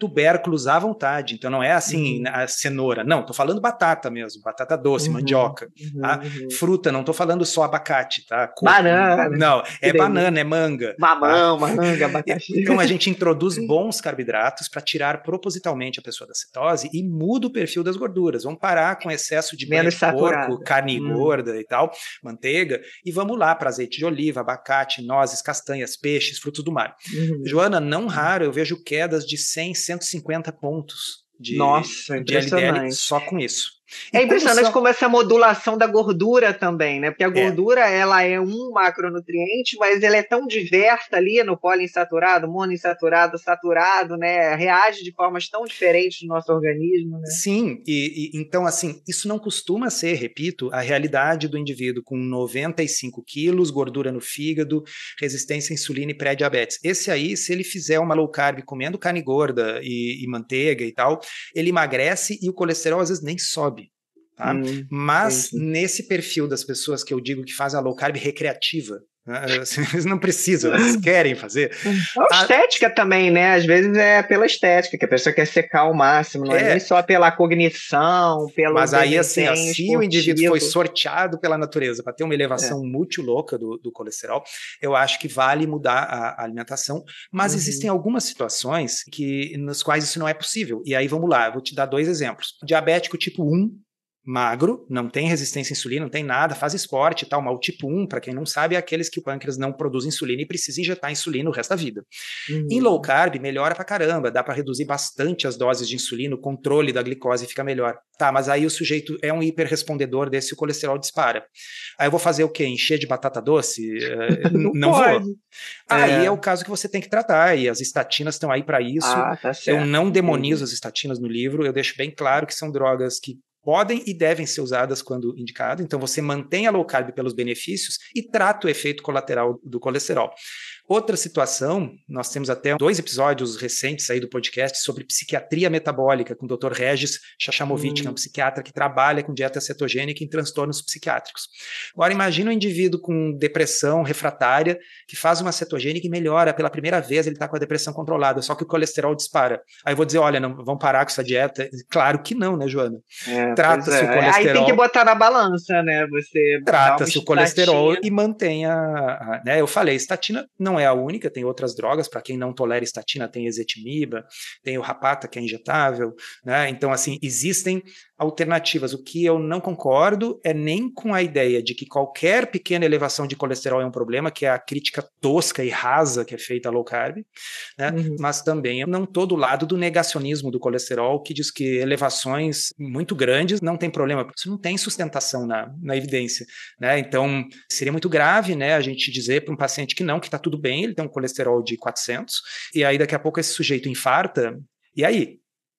tubérculos à vontade, então não é assim, Uhum. a cenoura, não, estou falando batata mesmo, batata doce, Uhum. mandioca, Uhum. tá? Uhum. Fruta, não estou falando só abacate, tá? Coco, banana, não, é que delícia. banana, é manga, Mamão, tá? manga, abacaxi. Então a gente introduz bons carboidratos para tirar propositalmente a pessoa da cetose e muda o perfil das gorduras, vamos parar com excesso de banha Menos de porco, saturada. carne Hum. gorda e tal, manteiga, e vamos lá para azeite de oliva, abacate, nozes, castanhas, peixes, frutos do mar. Uhum. Joana, não raro eu vejo quedas de cem, cento e cinquenta pontos de, Nossa, de L D L impressionante. só com isso. E É como impressionante são... como essa modulação da gordura também, né? Porque a É. gordura, ela é um macronutriente, mas ela é tão diversa ali no poliinsaturado, monoinsaturado, saturado, né? Reage de formas tão diferentes no nosso organismo, né? Sim, e, e então assim, isso não costuma ser, repito, a realidade do indivíduo com noventa e cinco quilos, gordura no fígado, resistência à insulina e pré-diabetes. Esse aí, se ele fizer uma low carb comendo carne gorda e, e manteiga e tal, ele emagrece e o colesterol às vezes nem sobe. Tá? Hum, Mas entendi. nesse perfil das pessoas que eu digo que fazem a low carb recreativa, eles não precisam, eles querem fazer. A estética a... também, né? Às vezes é pela estética, que a pessoa quer secar ao máximo, não é, é nem só pela cognição, pelo Mas aí, assim, ó, se esportivo. o indivíduo foi sorteado pela natureza para ter uma elevação é. muito louca do, do colesterol, eu acho que vale mudar a, a alimentação, mas uhum. existem algumas situações que, nas quais isso não é possível. E aí, vamos lá, eu vou te dar dois exemplos. Diabético tipo um, magro, não tem resistência à insulina, não tem nada, faz esporte e tal, mas o tipo um, para quem não sabe, é aqueles que o pâncreas não produz insulina e precisa injetar insulina o resto da vida. Uhum. Em low carb, melhora pra caramba, dá para reduzir bastante as doses de insulina, o controle da glicose fica melhor. Tá, mas aí o sujeito é um hiperrespondedor desse, o colesterol dispara. Aí eu vou fazer o quê? Encher de batata doce? não não pode. vou. Aí é. é o caso que você tem que tratar, e as estatinas estão aí para isso. Ah, tá certo. Eu não demonizo Entendi. as estatinas no livro, eu deixo bem claro que são drogas que podem e devem ser usadas quando indicado, então você mantém a low carb pelos benefícios e trata o efeito colateral do colesterol. Outra situação, nós temos até dois episódios recentes aí do podcast sobre psiquiatria metabólica com o doutor Regis Chachamovic, hum. que é um psiquiatra que trabalha com dieta cetogênica em transtornos psiquiátricos. Agora imagina um indivíduo com depressão refratária que faz uma cetogênica e melhora, pela primeira vez ele está com a depressão controlada, só que o colesterol dispara. Aí eu vou dizer, olha, não, vão parar com essa dieta? Claro que não, né, Joana? É, Trata-se é. o colesterol. Aí tem que botar na balança, né? Você Trata-se o colesterol e mantém a, a, né? Eu falei, estatina não é a única, tem outras drogas, para quem não tolera estatina, tem ezetimiba, tem o Rapata, que é injetável, né? Então, assim, existem alternativas. O que eu não concordo é nem com a ideia de que qualquer pequena elevação de colesterol é um problema, que é a crítica tosca e rasa que é feita à low carb, né? Uhum. Mas também eu não estou do lado do negacionismo do colesterol, que diz que elevações muito grandes não tem problema. Isso não tem sustentação na, na evidência, né? Então, seria muito grave, né, a gente dizer para um paciente que não, que está tudo bem, ele tem um colesterol de quatrocentos, e aí daqui a pouco esse sujeito infarta, e aí?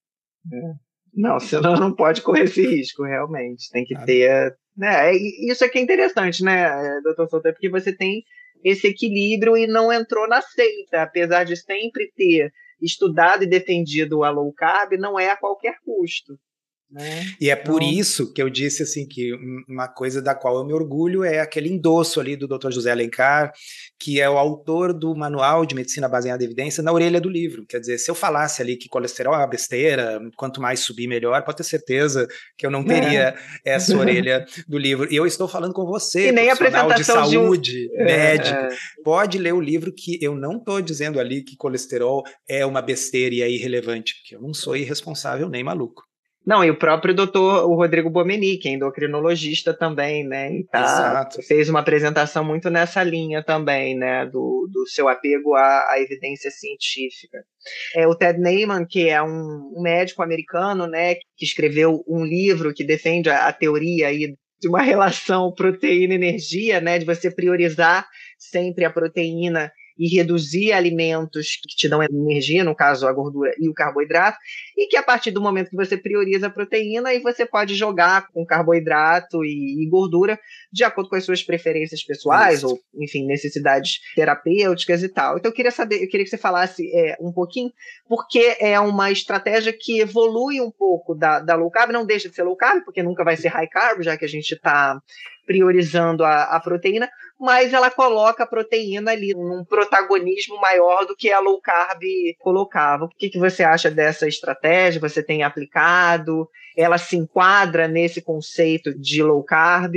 É. Não, senão não pode correr esse risco, realmente. Tem que ah. ter... Né, isso aqui é interessante, né, doutor Souto, porque você tem esse equilíbrio e não entrou na seita, apesar de sempre ter estudado e defendido a low carb, não é a qualquer custo. Né? E é por então... isso que eu disse assim que uma coisa da qual eu me orgulho é aquele endosso ali do doutor José Alencar, que é o autor do Manual de Medicina Baseada em Evidência, na orelha do livro. Quer dizer, se eu falasse ali que colesterol é uma besteira, quanto mais subir melhor, pode ter certeza que eu não teria é. essa orelha do livro. E eu estou falando com você, e nem profissional de saúde, de um... médico, é. pode ler o livro, que eu não estou dizendo ali que colesterol é uma besteira e é irrelevante, porque eu não sou irresponsável nem maluco. Não, e o próprio doutor o Rodrigo Bomeni, que é endocrinologista também, né? E tá, Exato. Fez uma apresentação muito nessa linha também, né? Do, do seu apego à, à evidência científica. É, o Ted Naiman, que é um, um médico americano, né? Que escreveu um livro que defende a, a teoria aí de uma relação proteína-energia, né? De você priorizar sempre a proteína e reduzir alimentos que te dão energia, no caso a gordura e o carboidrato, e que a partir do momento que você prioriza a proteína, aí você pode jogar com carboidrato e, e gordura de acordo com as suas preferências pessoais, Isso. ou, enfim, necessidades terapêuticas e tal. Então eu queria saber, eu queria que você falasse é, um pouquinho, porque é uma estratégia que evolui um pouco da, da low carb, não deixa de ser low carb, porque nunca vai ser high carb, já que a gente está priorizando a, a proteína, mas ela coloca a proteína ali num protagonismo maior do que a low carb colocava. O que, que você acha dessa estratégia? Você tem aplicado? Ela se enquadra nesse conceito de low carb?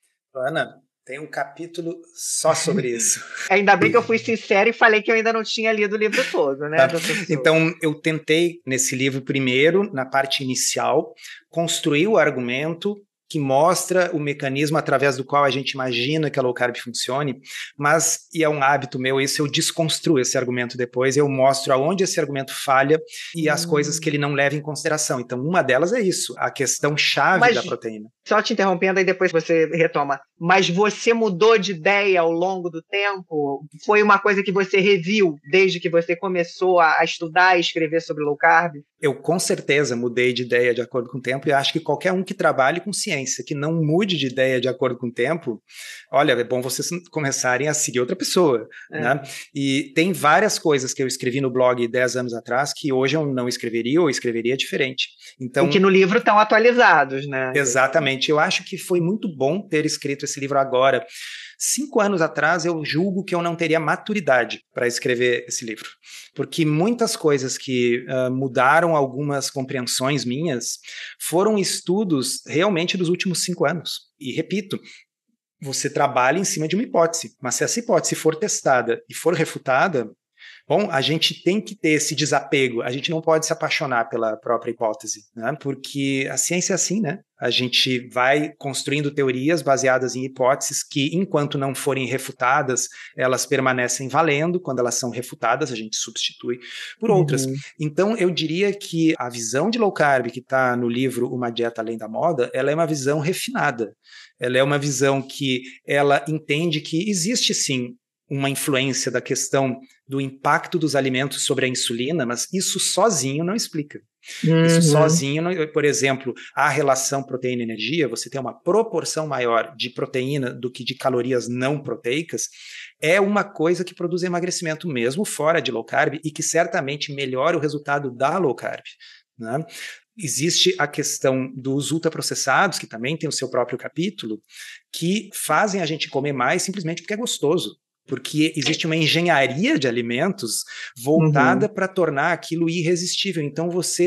Ana, tem um capítulo só sobre isso. Ainda bem que eu fui sincera e falei que eu ainda não tinha lido o livro todo, né? Tá. Então, eu tentei, nesse livro, primeiro, na parte inicial, construir o argumento que mostra o mecanismo através do qual a gente imagina que a low carb funcione, mas, e é um hábito meu, isso eu desconstruo esse argumento depois, eu mostro aonde esse argumento falha e as hum. coisas que ele não leva em consideração. Então, uma delas é isso, a questão chave mas, da proteína. Só te interrompendo, aí depois você retoma. Mas você mudou de ideia ao longo do tempo? Foi uma coisa que você reviu desde que você começou a estudar e escrever sobre low carb? Eu, com certeza, mudei de ideia de acordo com o tempo e acho que qualquer um que trabalhe com ciência, que não mude de ideia de acordo com o tempo, olha, é bom vocês começarem a seguir outra pessoa, é. né? E tem várias coisas que eu escrevi no blog dez anos atrás que hoje eu não escreveria ou escreveria diferente. Então, e que no livro estão atualizados, né? Exatamente. Eu acho que foi muito bom ter escrito esse livro agora. Cinco anos atrás, eu julgo que eu não teria maturidade para escrever esse livro, porque muitas coisas que uh, mudaram algumas compreensões minhas foram estudos realmente dos últimos cinco anos. E repito, você trabalha em cima de uma hipótese, mas se essa hipótese for testada e for refutada, bom, a gente tem que ter esse desapego, a gente não pode se apaixonar pela própria hipótese, né? Porque a ciência é assim, né? A gente vai construindo teorias baseadas em hipóteses que, enquanto não forem refutadas, elas permanecem valendo. Quando elas são refutadas, a gente substitui por outras. Uhum. Então, eu diria que a visão de low carb que está no livro Uma Dieta Além da Moda, ela é uma visão refinada. Ela é uma visão que ela entende que existe, sim, uma influência da questão do impacto dos alimentos sobre a insulina, mas isso sozinho não explica. Uhum. Isso sozinho, não, por exemplo, a relação proteína-energia, você tem uma proporção maior de proteína do que de calorias não proteicas, é uma coisa que produz emagrecimento mesmo fora de low carb e que certamente melhora o resultado da low carb, né? Existe a questão dos ultraprocessados, que também tem o seu próprio capítulo, que fazem a gente comer mais simplesmente porque é gostoso. Porque existe uma engenharia de alimentos voltada uhum. para tornar aquilo irresistível. Então você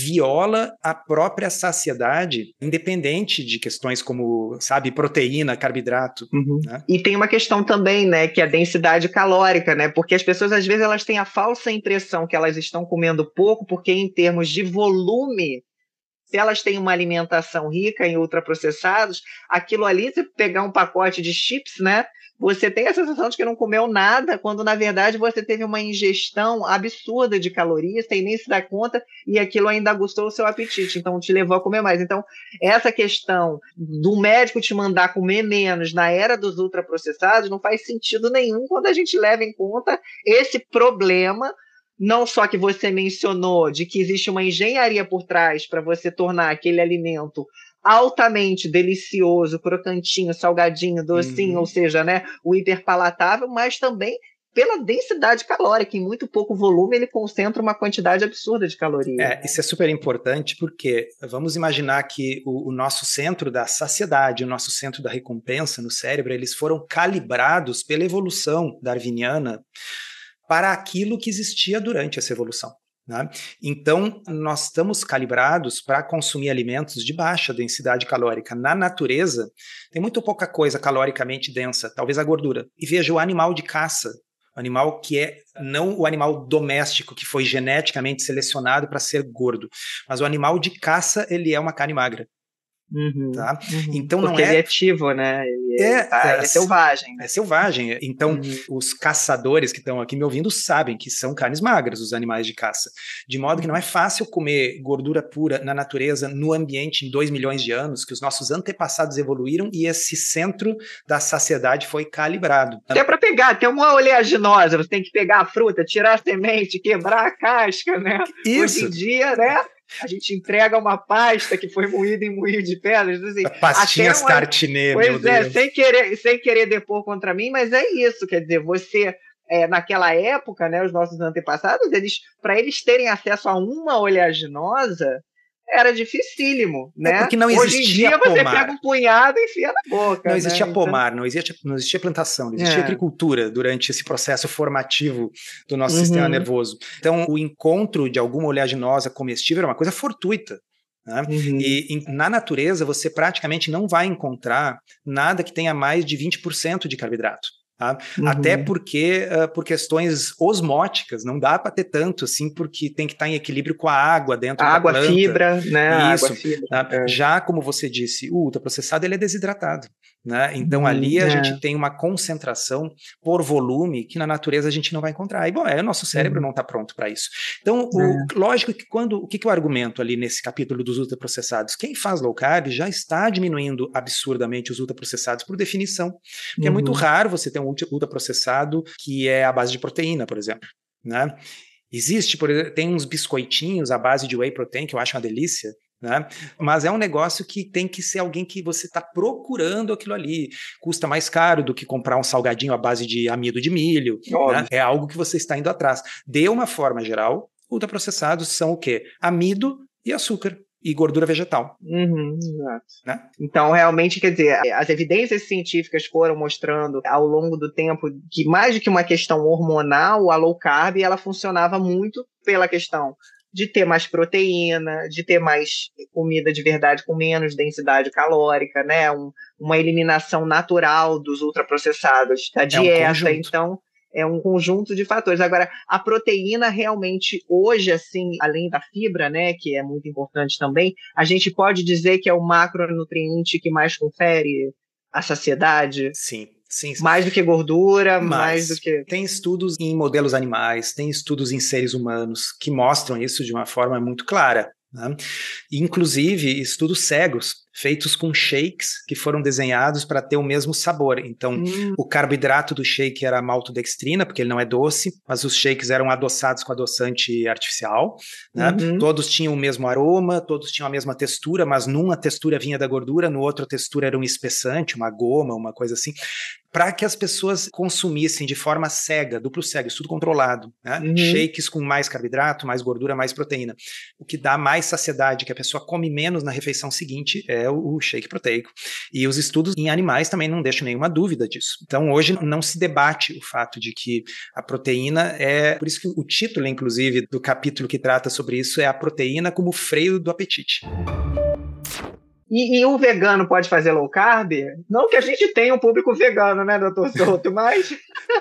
viola a própria saciedade, independente de questões como, sabe, proteína, carboidrato. Uhum. Né? E tem uma questão também, né, que é a densidade calórica, né? Porque as pessoas, às vezes, elas têm a falsa impressão que elas estão comendo pouco, porque em termos de volume, se elas têm uma alimentação rica em ultraprocessados, aquilo ali, se pegar um pacote de chips, né? Você tem a sensação de que não comeu nada, quando na verdade você teve uma ingestão absurda de calorias, sem nem se dar conta, e aquilo ainda aguçou o seu apetite, então te levou a comer mais. Então, essa questão do médico te mandar comer menos na era dos ultraprocessados não faz sentido nenhum quando a gente leva em conta esse problema, não só que você mencionou, de que existe uma engenharia por trás para você tornar aquele alimento altamente delicioso, crocantinho, salgadinho, docinho, uhum. ou seja, né, o hiperpalatável, mas também pela densidade calórica. Em muito pouco volume, ele concentra uma quantidade absurda de calorias. É, isso é super importante porque vamos imaginar que o, o nosso centro da saciedade, o nosso centro da recompensa no cérebro, eles foram calibrados pela evolução darwiniana para aquilo que existia durante essa evolução. Né? Então, nós estamos calibrados para consumir alimentos de baixa densidade calórica. Na natureza, tem muito pouca coisa caloricamente densa, talvez a gordura. E veja, o animal de caça, o animal que é não o animal doméstico que foi geneticamente selecionado para ser gordo, mas o animal de caça, ele é uma carne magra. Uhum, tá? Uhum. Então Porque não é... ele é ativo, né? Ele é, é, tá, ele é selvagem. Né? É selvagem. Então, uhum. os caçadores que estão aqui me ouvindo sabem que são carnes magras, os animais de caça. De modo uhum. que não é fácil comer gordura pura na natureza, no ambiente, em dois milhões de anos, que os nossos antepassados evoluíram e esse centro da saciedade foi calibrado. Até para pegar, tem uma oleaginosa, você tem que pegar a fruta, tirar a semente, quebrar a casca, né? Isso. Hoje em dia, né? A gente entrega uma pasta que foi moída em moinho de pedras. Assim, pastinhas uma... tartinê, pois meu é, Deus. Sem querer, sem querer depor contra mim, mas é isso. Quer dizer, você, é, naquela época, né, os nossos antepassados, eles, para eles terem acesso a uma oleaginosa, era dificílimo, né? É porque não Hoje em existia dia pomar. você pega um punhado e enfia na boca. Não existia né? pomar, não existia, não existia plantação, não existia É. agricultura durante esse processo formativo do nosso Uhum. sistema nervoso. Então, o encontro de alguma oleaginosa comestível era uma coisa fortuita. Né? Uhum. E em, na natureza, você praticamente não vai encontrar nada que tenha mais de vinte por cento de carboidrato. Tá? Uhum. Até porque, uh, por questões osmóticas, não dá para ter tanto assim, porque tem que estar em equilíbrio com a água dentro A da água, planta. fibra, né? Isso. Água, fibra. Tá? É. Já como você disse, o ultraprocessado ele é desidratado. Né? Então, Uhum, ali a é. gente tem uma concentração por volume que na natureza a gente não vai encontrar. E, bom, é, o nosso cérebro uhum. não está pronto para isso. Então, o, É. lógico que quando... O que, que eu argumento ali nesse capítulo dos ultraprocessados? Quem faz low carb já está diminuindo absurdamente os ultraprocessados por definição. Porque Uhum. é muito raro você ter um ultraprocessado que é à base de proteína, por exemplo. Né? Existe, por exemplo, tem uns biscoitinhos à base de whey protein, que eu acho uma delícia, né? Mas é um negócio que tem que ser alguém que você está procurando aquilo ali. Custa mais caro do que comprar um salgadinho à base de amido de milho. Né? É algo que você está indo atrás. De uma forma geral, ultraprocessados são o quê? Amido e açúcar. E gordura vegetal. Uhum, exato. Né? Então, realmente, quer dizer, as evidências científicas foram mostrando ao longo do tempo que, mais do que uma questão hormonal, a low carb ela funcionava muito pela questão de ter mais proteína, de ter mais comida de verdade com menos densidade calórica, né? Um, uma eliminação natural dos ultraprocessados da dieta. É um então, é um conjunto de fatores. Agora, a proteína realmente, hoje, assim, além da fibra, né, que é muito importante também, a gente pode dizer que é o macronutriente que mais confere a saciedade? Sim. Sim, sim. Mais do que gordura, Mas mais do que... Tem estudos em modelos animais, tem estudos em seres humanos que mostram isso de uma forma muito clara. Né? Inclusive, estudos cegos, feitos com shakes que foram desenhados para ter o mesmo sabor. Então, hum. o carboidrato do shake era a maltodextrina, porque ele não é doce, mas os shakes eram adoçados com adoçante artificial. Né? Uhum. Todos tinham o mesmo aroma, todos tinham a mesma textura, mas numa textura vinha da gordura, no outro a textura era um espessante, uma goma, uma coisa assim, para que as pessoas consumissem de forma cega, duplo cego, estudo controlado, né? Uhum. Shakes com mais carboidrato, mais gordura, mais proteína. O que dá mais saciedade, que a pessoa come menos na refeição seguinte, é o shake proteico. E os estudos em animais também não deixam nenhuma dúvida disso. Então, hoje não se debate o fato de que a proteína é... Por isso que o título, inclusive, do capítulo que trata sobre isso é a proteína como freio do apetite. E, e o vegano pode fazer low carb? Não que a gente tenha um público vegano, né, doutor Souto, mas...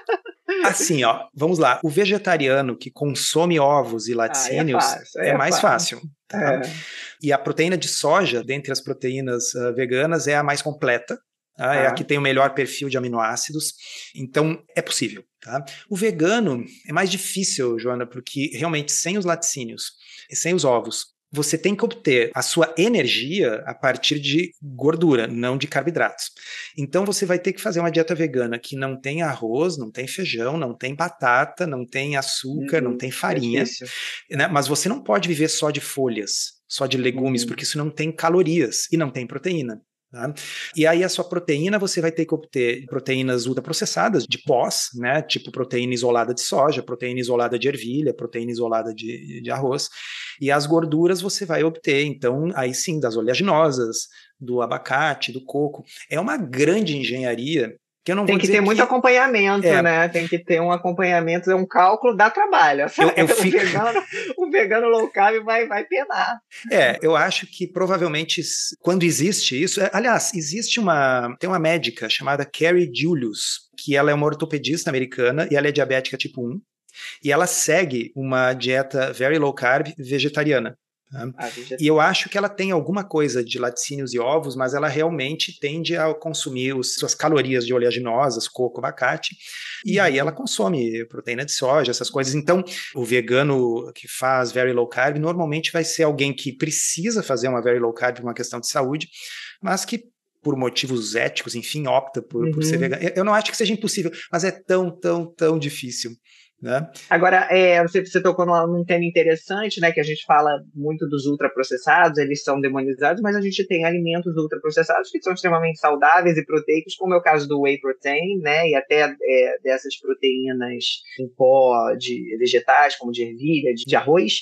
Assim, ó, vamos lá. O vegetariano que consome ovos e laticínios ah, é, fácil, é, é mais fácil. fácil tá? É. E a proteína de soja, dentre as proteínas uh, veganas, é a mais completa. Tá? Ah. É a que tem o melhor perfil de aminoácidos. Então, é possível. Tá? O vegano é mais difícil, Joana, porque realmente sem os laticínios e sem os ovos, você tem que obter a sua energia a partir de gordura, não de carboidratos. Então você vai ter que fazer uma dieta vegana que não tem arroz, não tem feijão, não tem batata, não tem açúcar, uhum, não tem farinha. É né? Mas você não pode viver só de folhas, só de legumes, uhum, porque isso não tem calorias e não tem proteína. Tá? E aí a sua proteína você vai ter que obter proteínas ultraprocessadas de pós, né? Tipo proteína isolada de soja, proteína isolada de ervilha, proteína isolada de, de arroz, e as gorduras você vai obter, então, aí sim, das oleaginosas, do abacate, do coco. É uma grande engenharia que eu não Tem vou que dizer ter que... muito acompanhamento, é... né? Tem que ter um acompanhamento, é um cálculo, dá trabalho. Eu, eu fico... o, vegano, o vegano low carb vai, vai penar. É, eu acho que provavelmente quando existe isso... Aliás, existe uma... Tem uma médica chamada Carrie Julius, que ela é uma ortopedista americana e ela é diabética tipo um, e ela segue uma dieta very low carb vegetariana. Tá? Ah, e eu acho que ela tem alguma coisa de laticínios e ovos, mas ela realmente tende a consumir as suas calorias de oleaginosas, coco, abacate, e uhum, aí ela consome proteína de soja, essas coisas. Então, o vegano que faz very low carb normalmente vai ser alguém que precisa fazer uma very low carb por uma questão de saúde, mas que por motivos éticos, enfim, opta por, uhum, por ser vegano. Eu não acho que seja impossível, mas é tão, tão, tão difícil. Né? Agora, é, você, você tocou num, num tema interessante, né, que a gente fala muito dos ultraprocessados, eles são demonizados, mas a gente tem alimentos ultraprocessados que são extremamente saudáveis e proteicos, como é o caso do whey protein, né, e até é, dessas proteínas em pó de vegetais, como de ervilha, de, de arroz.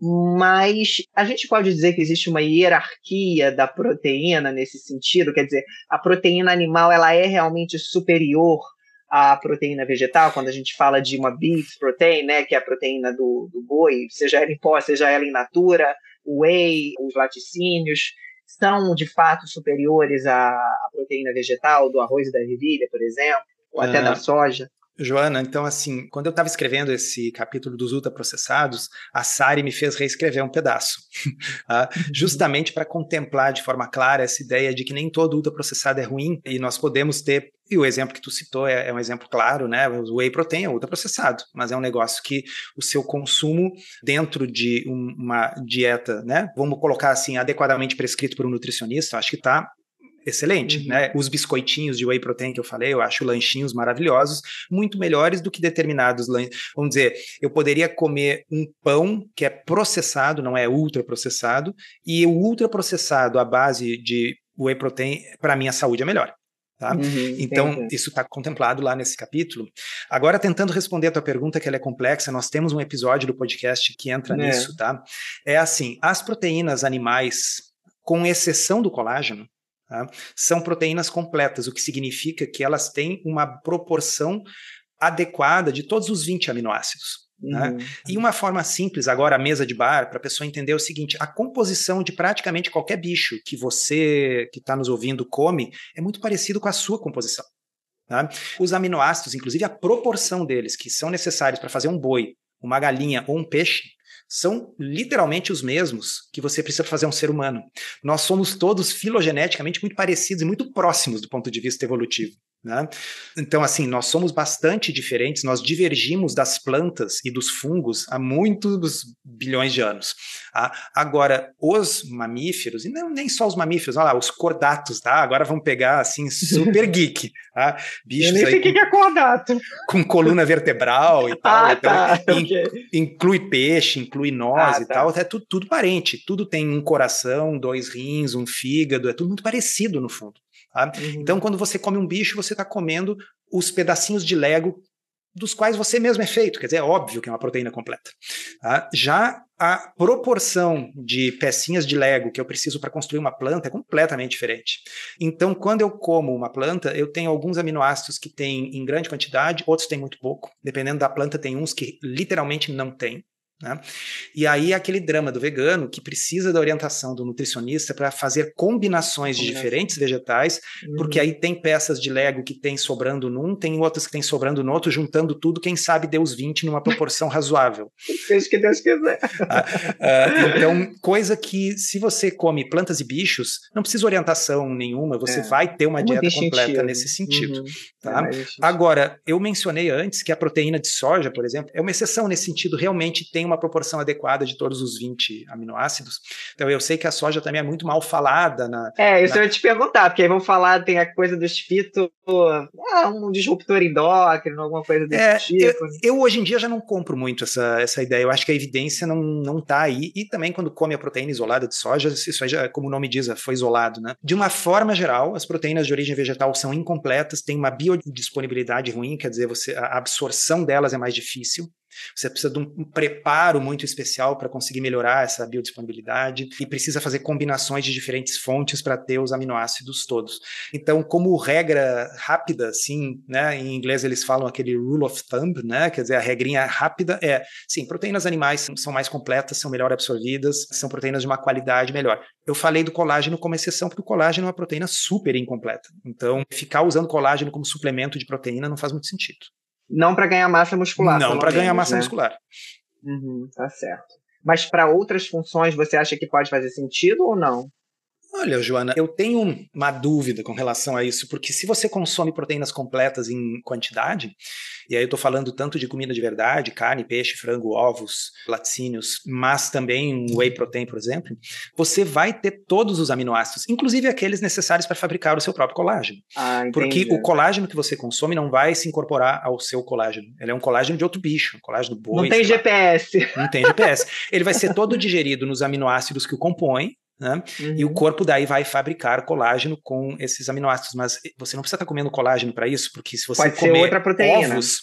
mas a gente pode dizer que existe uma hierarquia da proteína nesse sentido, quer dizer, a proteína animal ela é realmente superior à proteína vegetal, quando a gente fala de uma beef protein, né, que é a proteína do, do boi, seja ela em pó, seja ela in natura, o whey, os laticínios, são de fato superiores à, à proteína vegetal, do arroz e da ervilha, por exemplo, ou até Ah. da soja. Joana, então assim, quando eu estava escrevendo esse capítulo dos ultraprocessados, a Sari me fez reescrever um pedaço, tá? Justamente para contemplar de forma clara essa ideia de que nem todo ultraprocessado é ruim e nós podemos ter, e o exemplo que tu citou é, é um exemplo claro, né? O whey protein é ultraprocessado, mas é um negócio que o seu consumo dentro de um, uma dieta, né? Vamos colocar assim, adequadamente prescrito por um nutricionista, acho que está excelente, uhum. né? Os biscoitinhos de whey protein que eu falei, eu acho lanchinhos maravilhosos, muito melhores do que determinados lanches. Vamos dizer, eu poderia comer um pão que é processado, não é ultraprocessado, e o ultraprocessado à base de whey protein, para mim a saúde é melhor. Tá? Uhum, então, entendi. Isso está contemplado lá nesse capítulo. Agora, tentando responder a tua pergunta, que ela é complexa, nós temos um episódio do podcast que entra é. nisso, tá? É assim, as proteínas animais, com exceção do colágeno, tá? São proteínas completas, o que significa que elas têm uma proporção adequada de todos os vinte aminoácidos. Uhum. Né? E uma forma simples, agora a mesa de bar, para a pessoa entender o seguinte, a composição de praticamente qualquer bicho que você que está nos ouvindo come é muito parecido com a sua composição. Tá? Os aminoácidos, inclusive a proporção deles, que são necessários para fazer um boi, uma galinha ou um peixe, são literalmente os mesmos que você precisa fazer um ser humano. Nós somos todos filogeneticamente muito parecidos e muito próximos do ponto de vista evolutivo. Né? Então, assim, nós somos bastante diferentes, nós divergimos das plantas e dos fungos há muitos bilhões de anos. Tá? Agora, os mamíferos, e não, nem só os mamíferos, olha lá, os cordatos, tá? Agora vamos pegar, assim, super geek. Tá? Bichos Eu nem sei o que é cordato. Com coluna vertebral e tal. Ah, então, tá, in, okay. Inclui peixe, inclui nós ah, e tá. tal, é tudo, tudo parente, tudo tem um coração, dois rins, um fígado, é tudo muito parecido no fundo. Tá? Uhum. Então, quando você come um bicho, você está comendo os pedacinhos de Lego dos quais você mesmo é feito, quer dizer, é óbvio que é uma proteína completa. Tá? Já a proporção de pecinhas de Lego que eu preciso para construir uma planta é completamente diferente. Então, quando eu como uma planta, eu tenho alguns aminoácidos que têm em grande quantidade, outros têm muito pouco. Dependendo da planta, tem uns que literalmente não tem. Né? E aí aquele drama do vegano que precisa da orientação do nutricionista para fazer combinações de diferentes vegetais, uhum. porque aí tem peças de Lego que tem sobrando num, tem outras que tem sobrando no outro, juntando tudo, quem sabe deu os vinte numa proporção razoável. Seja que Deus quiser. Ah, ah, então, coisa que se você come plantas e bichos, não precisa orientação nenhuma, você é. vai ter uma é dieta completa nesse sentido. Uhum. Tá? É Agora, eu mencionei antes que a proteína de soja, por exemplo, é uma exceção nesse sentido, realmente tem uma proporção adequada de todos os vinte aminoácidos. Então, eu sei que a soja também é muito mal falada. Na, é, isso na... eu ia te perguntar, porque aí vão falar, tem a coisa dos fito, ah, um disruptor endócrino, alguma coisa desse é, tipo. Eu, eu, hoje em dia, já não compro muito essa, essa ideia. Eu acho que a evidência não, não tá aí. E também, quando come a proteína isolada de soja, isso aí, já, como o nome diz, foi isolado. Né? De uma forma geral, as proteínas de origem vegetal são incompletas, têm uma biodisponibilidade ruim, quer dizer, você, a absorção delas é mais difícil. Você precisa de um preparo muito especial para conseguir melhorar essa biodisponibilidade e precisa fazer combinações de diferentes fontes para ter os aminoácidos todos. Então, como regra rápida, assim, né, em inglês eles falam aquele rule of thumb, né, quer dizer, a regrinha rápida é, sim, proteínas animais são mais completas, são melhor absorvidas, são proteínas de uma qualidade melhor. Eu falei do colágeno como exceção, porque o colágeno é uma proteína super incompleta. Então, ficar usando colágeno como suplemento de proteína não faz muito sentido. Não para ganhar massa muscular. Não para ganhar massa né? muscular. Uhum, tá certo. Mas para outras funções, você acha que pode fazer sentido ou não? Olha, Joana, eu tenho uma dúvida com relação a isso, porque se você consome proteínas completas em quantidade, e aí eu estou falando tanto de comida de verdade, carne, peixe, frango, ovos, laticínios, mas também whey protein, por exemplo, você vai ter todos os aminoácidos, inclusive aqueles necessários para fabricar o seu próprio colágeno. Ah, porque o colágeno que você consome não vai se incorporar ao seu colágeno. Ele é um colágeno de outro bicho, um colágeno do boi. Não tem G P S. Lá. Não tem G P S. Ele vai ser todo digerido nos aminoácidos que o compõem, né? Uhum. E o corpo daí vai fabricar colágeno com esses aminoácidos, mas você não precisa estar comendo colágeno para isso, porque se você Pode comer ser outra proteína. ovos,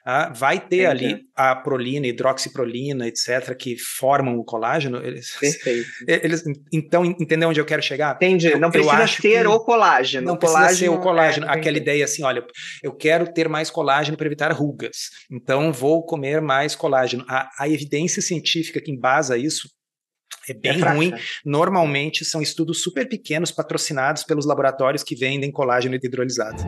Ah, vai ter Entendi. ali a prolina, hidroxiprolina, etcétera, que formam o colágeno. Eles, Perfeito. eles, então, entendeu onde eu quero chegar? Entendi. Eu, não precisa ser que o colágeno. Não o precisa colágeno, ser o colágeno. É, Aquela ideia assim, olha, eu quero ter mais colágeno para evitar rugas, então vou comer mais colágeno. A, a evidência científica que embasa isso é bem é ruim. Normalmente são estudos super pequenos patrocinados pelos laboratórios que vendem colágeno hidrolisado.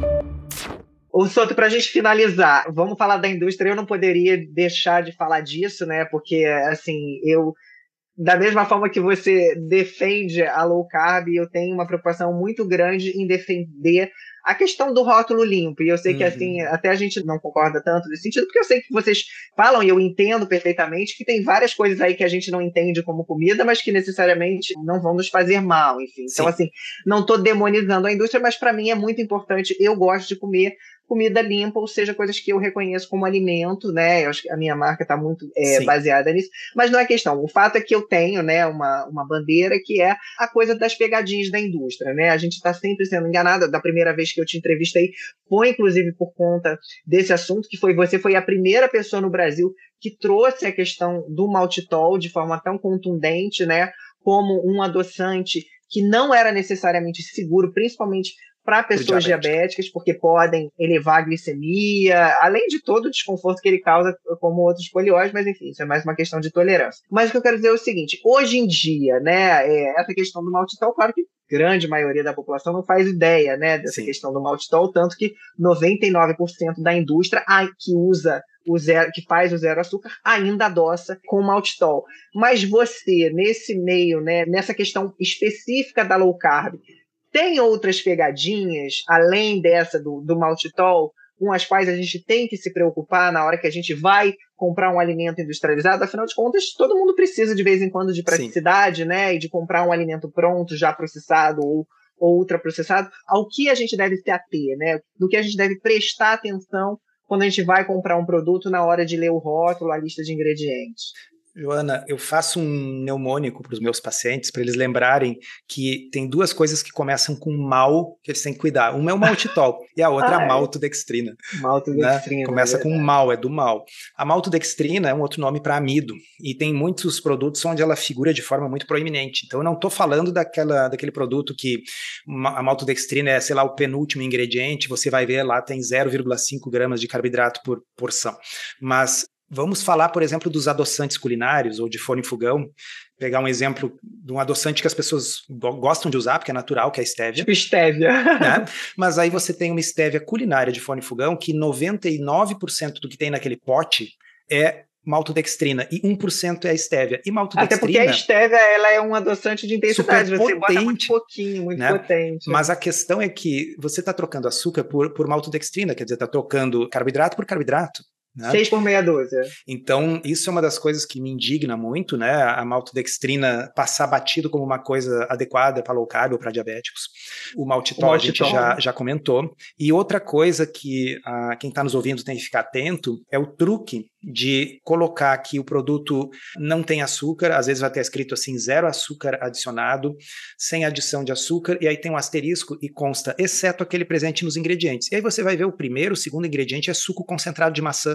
Ô, Souto, para a gente finalizar, vamos falar da indústria. Eu não poderia deixar de falar disso, né? Porque, assim, eu, da mesma forma que você defende a low carb, eu tenho uma preocupação muito grande em defender a questão do rótulo limpo. E eu sei que, Uhum. assim, até a gente não concorda tanto nesse sentido, porque eu sei que vocês falam, e eu entendo perfeitamente, que tem várias coisas aí que a gente não entende como comida, mas que necessariamente não vão nos fazer mal, enfim. Então, Sim. assim, não estou demonizando a indústria, mas para mim é muito importante. Eu gosto de comer comida limpa, ou seja, coisas que eu reconheço como alimento, né? Eu acho que a minha marca está muito é, baseada nisso, mas não é questão. O fato é que eu tenho, né, uma, uma bandeira que é a coisa das pegadinhas da indústria, né? A gente está sempre sendo enganada. Da primeira vez que eu te entrevistei foi, inclusive, por conta desse assunto, que foi você foi a primeira pessoa no Brasil que trouxe a questão do maltitol de forma tão contundente, né? Como um adoçante que não era necessariamente seguro, principalmente para pessoas diabéticas, porque podem elevar a glicemia, além de todo o desconforto que ele causa, como outros poliós, mas enfim, isso é mais uma questão de tolerância. Mas o que eu quero dizer é o seguinte, hoje em dia, né, é, essa questão do maltitol, claro que a grande maioria da população não faz ideia, né, dessa Sim. questão do maltitol, tanto que noventa e nove por cento da indústria que usa o zero, que faz o zero açúcar, ainda adoça com maltitol. Mas você, nesse meio, né, nessa questão específica da low carb, tem outras pegadinhas, além dessa do, do maltitol, com as quais a gente tem que se preocupar na hora que a gente vai comprar um alimento industrializado? Afinal de contas, todo mundo precisa de vez em quando de praticidade, Sim. né? E de comprar um alimento pronto, já processado ou, ou ultraprocessado. Ao que a gente deve se ater, né? Do que a gente deve prestar atenção quando a gente vai comprar um produto na hora de ler o rótulo, a lista de ingredientes. Joana, eu faço um mnemônico para os meus pacientes, para eles lembrarem que tem duas coisas que começam com mal, que eles têm que cuidar. Uma é o maltitol e a outra ah, a maltodextrina. Maltodextrina. Né? Começa é com mal, é do mal. A maltodextrina é um outro nome para amido, e tem muitos produtos onde ela figura de forma muito proeminente. Então eu não estou falando daquela, daquele produto que a maltodextrina é, sei lá, o penúltimo ingrediente, você vai ver lá tem zero vírgula cinco gramas de carboidrato por porção. Mas vamos falar, por exemplo, dos adoçantes culinários ou de forno e fogão. Pegar um exemplo de um adoçante que as pessoas gostam de usar, porque é natural, que é a estévia. Tipo estévia. Né? Mas aí você tem uma estévia culinária de forno e fogão que noventa e nove por cento do que tem naquele pote é maltodextrina e um por cento é a estévia. E maltodextrina, até porque a estévia ela é um adoçante de intensidade, super você potente, bota muito pouquinho, muito né? potente. Mas a questão é que você está trocando açúcar por, por maltodextrina, quer dizer, está trocando carboidrato por carboidrato. Né? Seis por meia dúzia. Então, isso é uma das coisas que me indigna muito, né? A maltodextrina passar batido como uma coisa adequada para low carb ou para diabéticos. O maltitol, o maltitol a gente já, já comentou. E outra coisa que ah, quem está nos ouvindo tem que ficar atento é o truque de colocar que o produto não tem açúcar, às vezes vai ter escrito assim, zero açúcar adicionado, sem adição de açúcar, e aí tem um asterisco e consta, exceto aquele presente nos ingredientes. E aí você vai ver o primeiro, o segundo ingrediente é suco concentrado de maçã.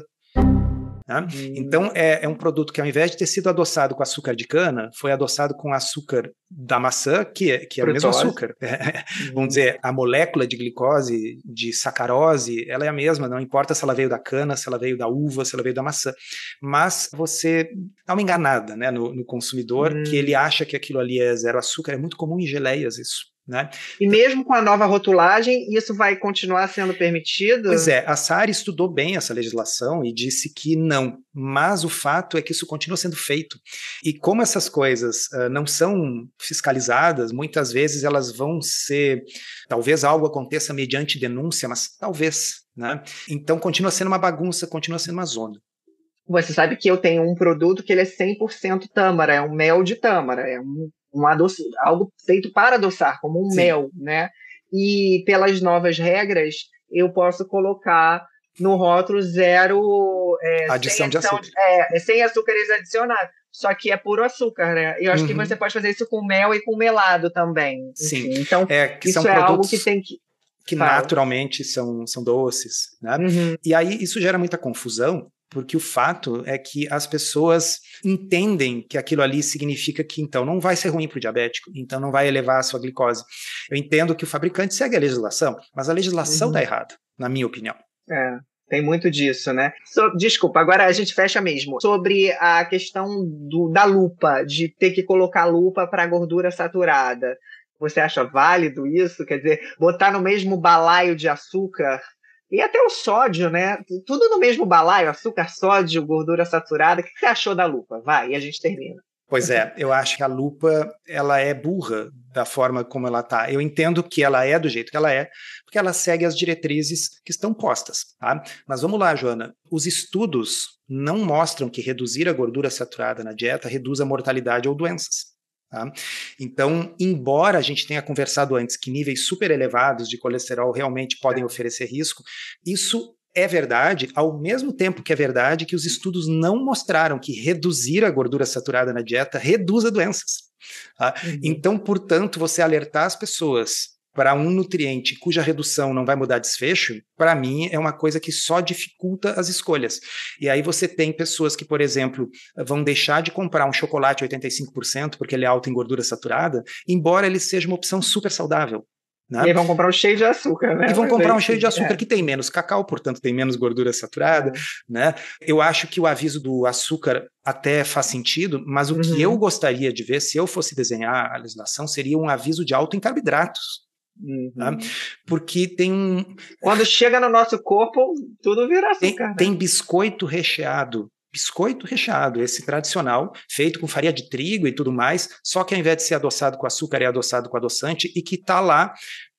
Né? Hum. Então é, é um produto que ao invés de ter sido adoçado com açúcar de cana, foi adoçado com açúcar da maçã, que é, que é o mesmo açúcar. É, hum. Vamos dizer, a molécula de glicose, de sacarose, ela é a mesma, não importa se ela veio da cana, se ela veio da uva, se ela veio da maçã. Mas você dá uma enganada, né, no, no consumidor, hum. que ele acha que aquilo ali é zero açúcar. É muito comum em geleias isso. Né? E mesmo com a nova rotulagem, isso vai continuar sendo permitido? Pois é, a SARI estudou bem essa legislação e disse que não, mas o fato é que isso continua sendo feito. E como essas coisas uh, não são fiscalizadas, muitas vezes elas vão ser, talvez algo aconteça mediante denúncia, mas talvez, né? Então continua sendo uma bagunça, continua sendo uma zona. Você sabe que eu tenho um produto que ele é cem por cento tâmara, é um mel de tâmara, é um Um adoço, algo feito para adoçar, como um Sim. mel, né? E pelas novas regras, eu posso colocar no rótulo zero é, adição de açúcar. É, sem açúcares adicionados. Só que é puro açúcar, né? Eu acho uhum. que você pode fazer isso com mel e com melado também. Sim. Enfim, então, é, que isso são é produtos... algo que tem que... que Fala. naturalmente são, são doces, né? Uhum. E aí isso gera muita confusão, porque o fato é que as pessoas entendem que aquilo ali significa que, então, não vai ser ruim para o diabético, então não vai elevar a sua glicose. Eu entendo que o fabricante segue a legislação, mas a legislação está Uhum. errada, na minha opinião. É, tem muito disso, né? So, desculpa, agora a gente fecha mesmo. Sobre a questão do, da lupa, de ter que colocar lupa para gordura saturada. Você acha válido isso? Quer dizer, botar no mesmo balaio de açúcar... E até o sódio, né? Tudo no mesmo balaio, açúcar, sódio, gordura saturada. O que você achou da lupa? Vai, e a gente termina. Pois é, eu acho que a lupa, ela é burra da forma como ela está. Eu entendo que ela é do jeito que ela é, porque ela segue as diretrizes que estão postas, tá? Mas vamos lá, Joana. Os estudos não mostram que reduzir a gordura saturada na dieta reduz a mortalidade ou doenças. Tá? Então, embora a gente tenha conversado antes que níveis super elevados de colesterol realmente podem oferecer risco, isso é verdade, ao mesmo tempo que é verdade que os estudos não mostraram que reduzir a gordura saturada na dieta reduz doenças. Tá? Uhum. Então, portanto, você alertar as pessoas para um nutriente cuja redução não vai mudar desfecho, para mim é uma coisa que só dificulta as escolhas. E aí você tem pessoas que, por exemplo, vão deixar de comprar um chocolate oitenta e cinco por cento porque ele é alto em gordura saturada, embora ele seja uma opção super saudável. Né? E aí vão comprar um cheio de açúcar, né? E vão Mas comprar aí, um cheio de açúcar é. que tem menos cacau, portanto tem menos gordura saturada, É. né? Eu acho que o aviso do açúcar até faz sentido, mas o Uhum. que eu gostaria de ver, se eu fosse desenhar a legislação, seria um aviso de alto em carboidratos. Uhum. Tá? Porque tem um... Quando chega no nosso corpo, tudo vira açúcar. Tem, né? tem biscoito recheado. Biscoito recheado, esse tradicional, feito com farinha de trigo e tudo mais, só que ao invés de ser adoçado com açúcar, é adoçado com adoçante e que está lá,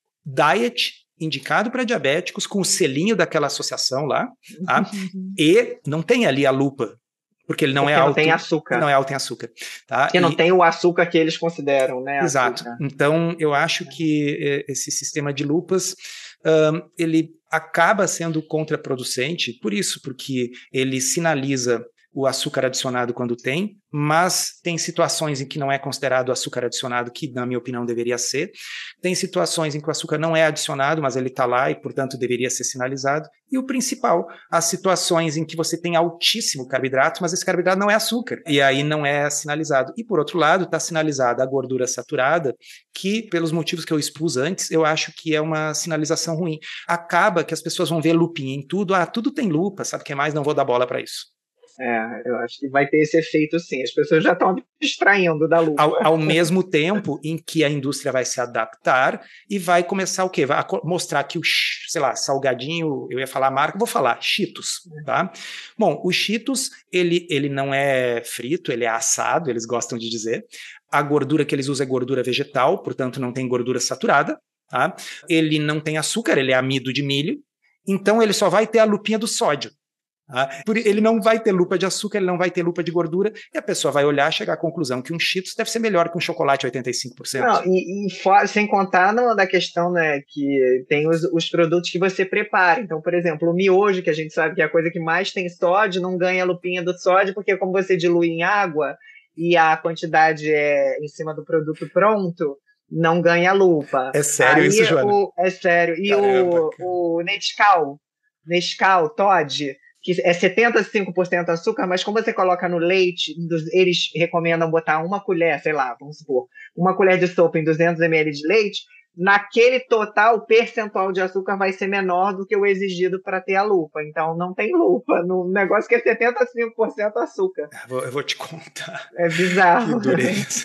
diet, indicado para diabéticos, com o selinho daquela associação lá, tá? Uhum. E não tem ali a lupa, porque ele não porque é alto. Não tem açúcar. Não é alto em açúcar. Tá? Porque e, não tem o açúcar que eles consideram, né? Exato. Açúcar. Então, eu acho que esse sistema de lupas, um, ele acaba sendo contraproducente, por isso, porque ele sinaliza o açúcar adicionado quando tem, mas tem situações em que não é considerado açúcar adicionado, que na minha opinião deveria ser. Tem situações em que o açúcar não é adicionado, mas ele está lá e, portanto, deveria ser sinalizado. E o principal, as situações em que você tem altíssimo carboidrato, mas esse carboidrato não é açúcar, e aí não é sinalizado. E, por outro lado, está sinalizada a gordura saturada, que, pelos motivos que eu expus antes, eu acho que é uma sinalização ruim. Acaba que as pessoas vão ver lupinha em tudo, ah, tudo tem lupa, sabe o que mais? Não vou dar bola para isso. É, eu acho que vai ter esse efeito sim, as pessoas já estão distraindo da lupa. Ao, ao mesmo tempo em que a indústria vai se adaptar e vai começar o quê? Vai mostrar que o, sei lá, salgadinho, eu ia falar a marca, vou falar, Cheetos, tá? Bom, o Cheetos, ele, ele não é frito, ele é assado, eles gostam de dizer. A gordura que eles usam é gordura vegetal, portanto não tem gordura saturada, tá? Ele não tem açúcar, ele é amido de milho, então ele só vai ter a lupinha do sódio. Ah, ele não vai ter lupa de açúcar, ele não vai ter lupa de gordura, e a pessoa vai olhar e chegar à conclusão que um Cheetos deve ser melhor que um chocolate oitenta e cinco por cento. Não, e, e sem contar no, da questão, né, que tem os, os produtos que você prepara. Então, por exemplo, o miojo, que a gente sabe que é a coisa que mais tem sódio, não ganha a lupinha do sódio, porque como você dilui em água e a quantidade é em cima do produto pronto, não ganha lupa. É sério Aí, isso, Joana? O, é sério. E Caramba, o, o Nescau, Nescau, Toddy, que é setenta e cinco por cento açúcar, mas como você coloca no leite, eles recomendam botar uma colher, sei lá, vamos supor, uma colher de sopa em duzentos mililitros de leite, naquele total, o percentual de açúcar vai ser menor do que o exigido para ter a lupa. Então, não tem lupa no negócio que é setenta e cinco por cento açúcar. Eu vou, eu vou te contar. É bizarro. Que dureza.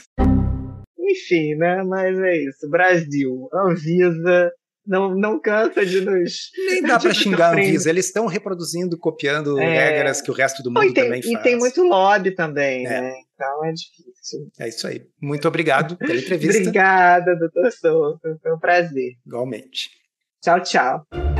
Enfim, né? Mas é isso. Brasil, Anvisa... Não, não cansa de nos... Nem dá para xingar a Anvisa, eles estão reproduzindo, copiando é... regras que o resto do mundo e tem, também faz. E tem muito lobby também, é. né? Então é difícil. É isso aí. Muito obrigado pela entrevista. Obrigada, doutor Souto. Foi um prazer. Igualmente. Tchau, tchau.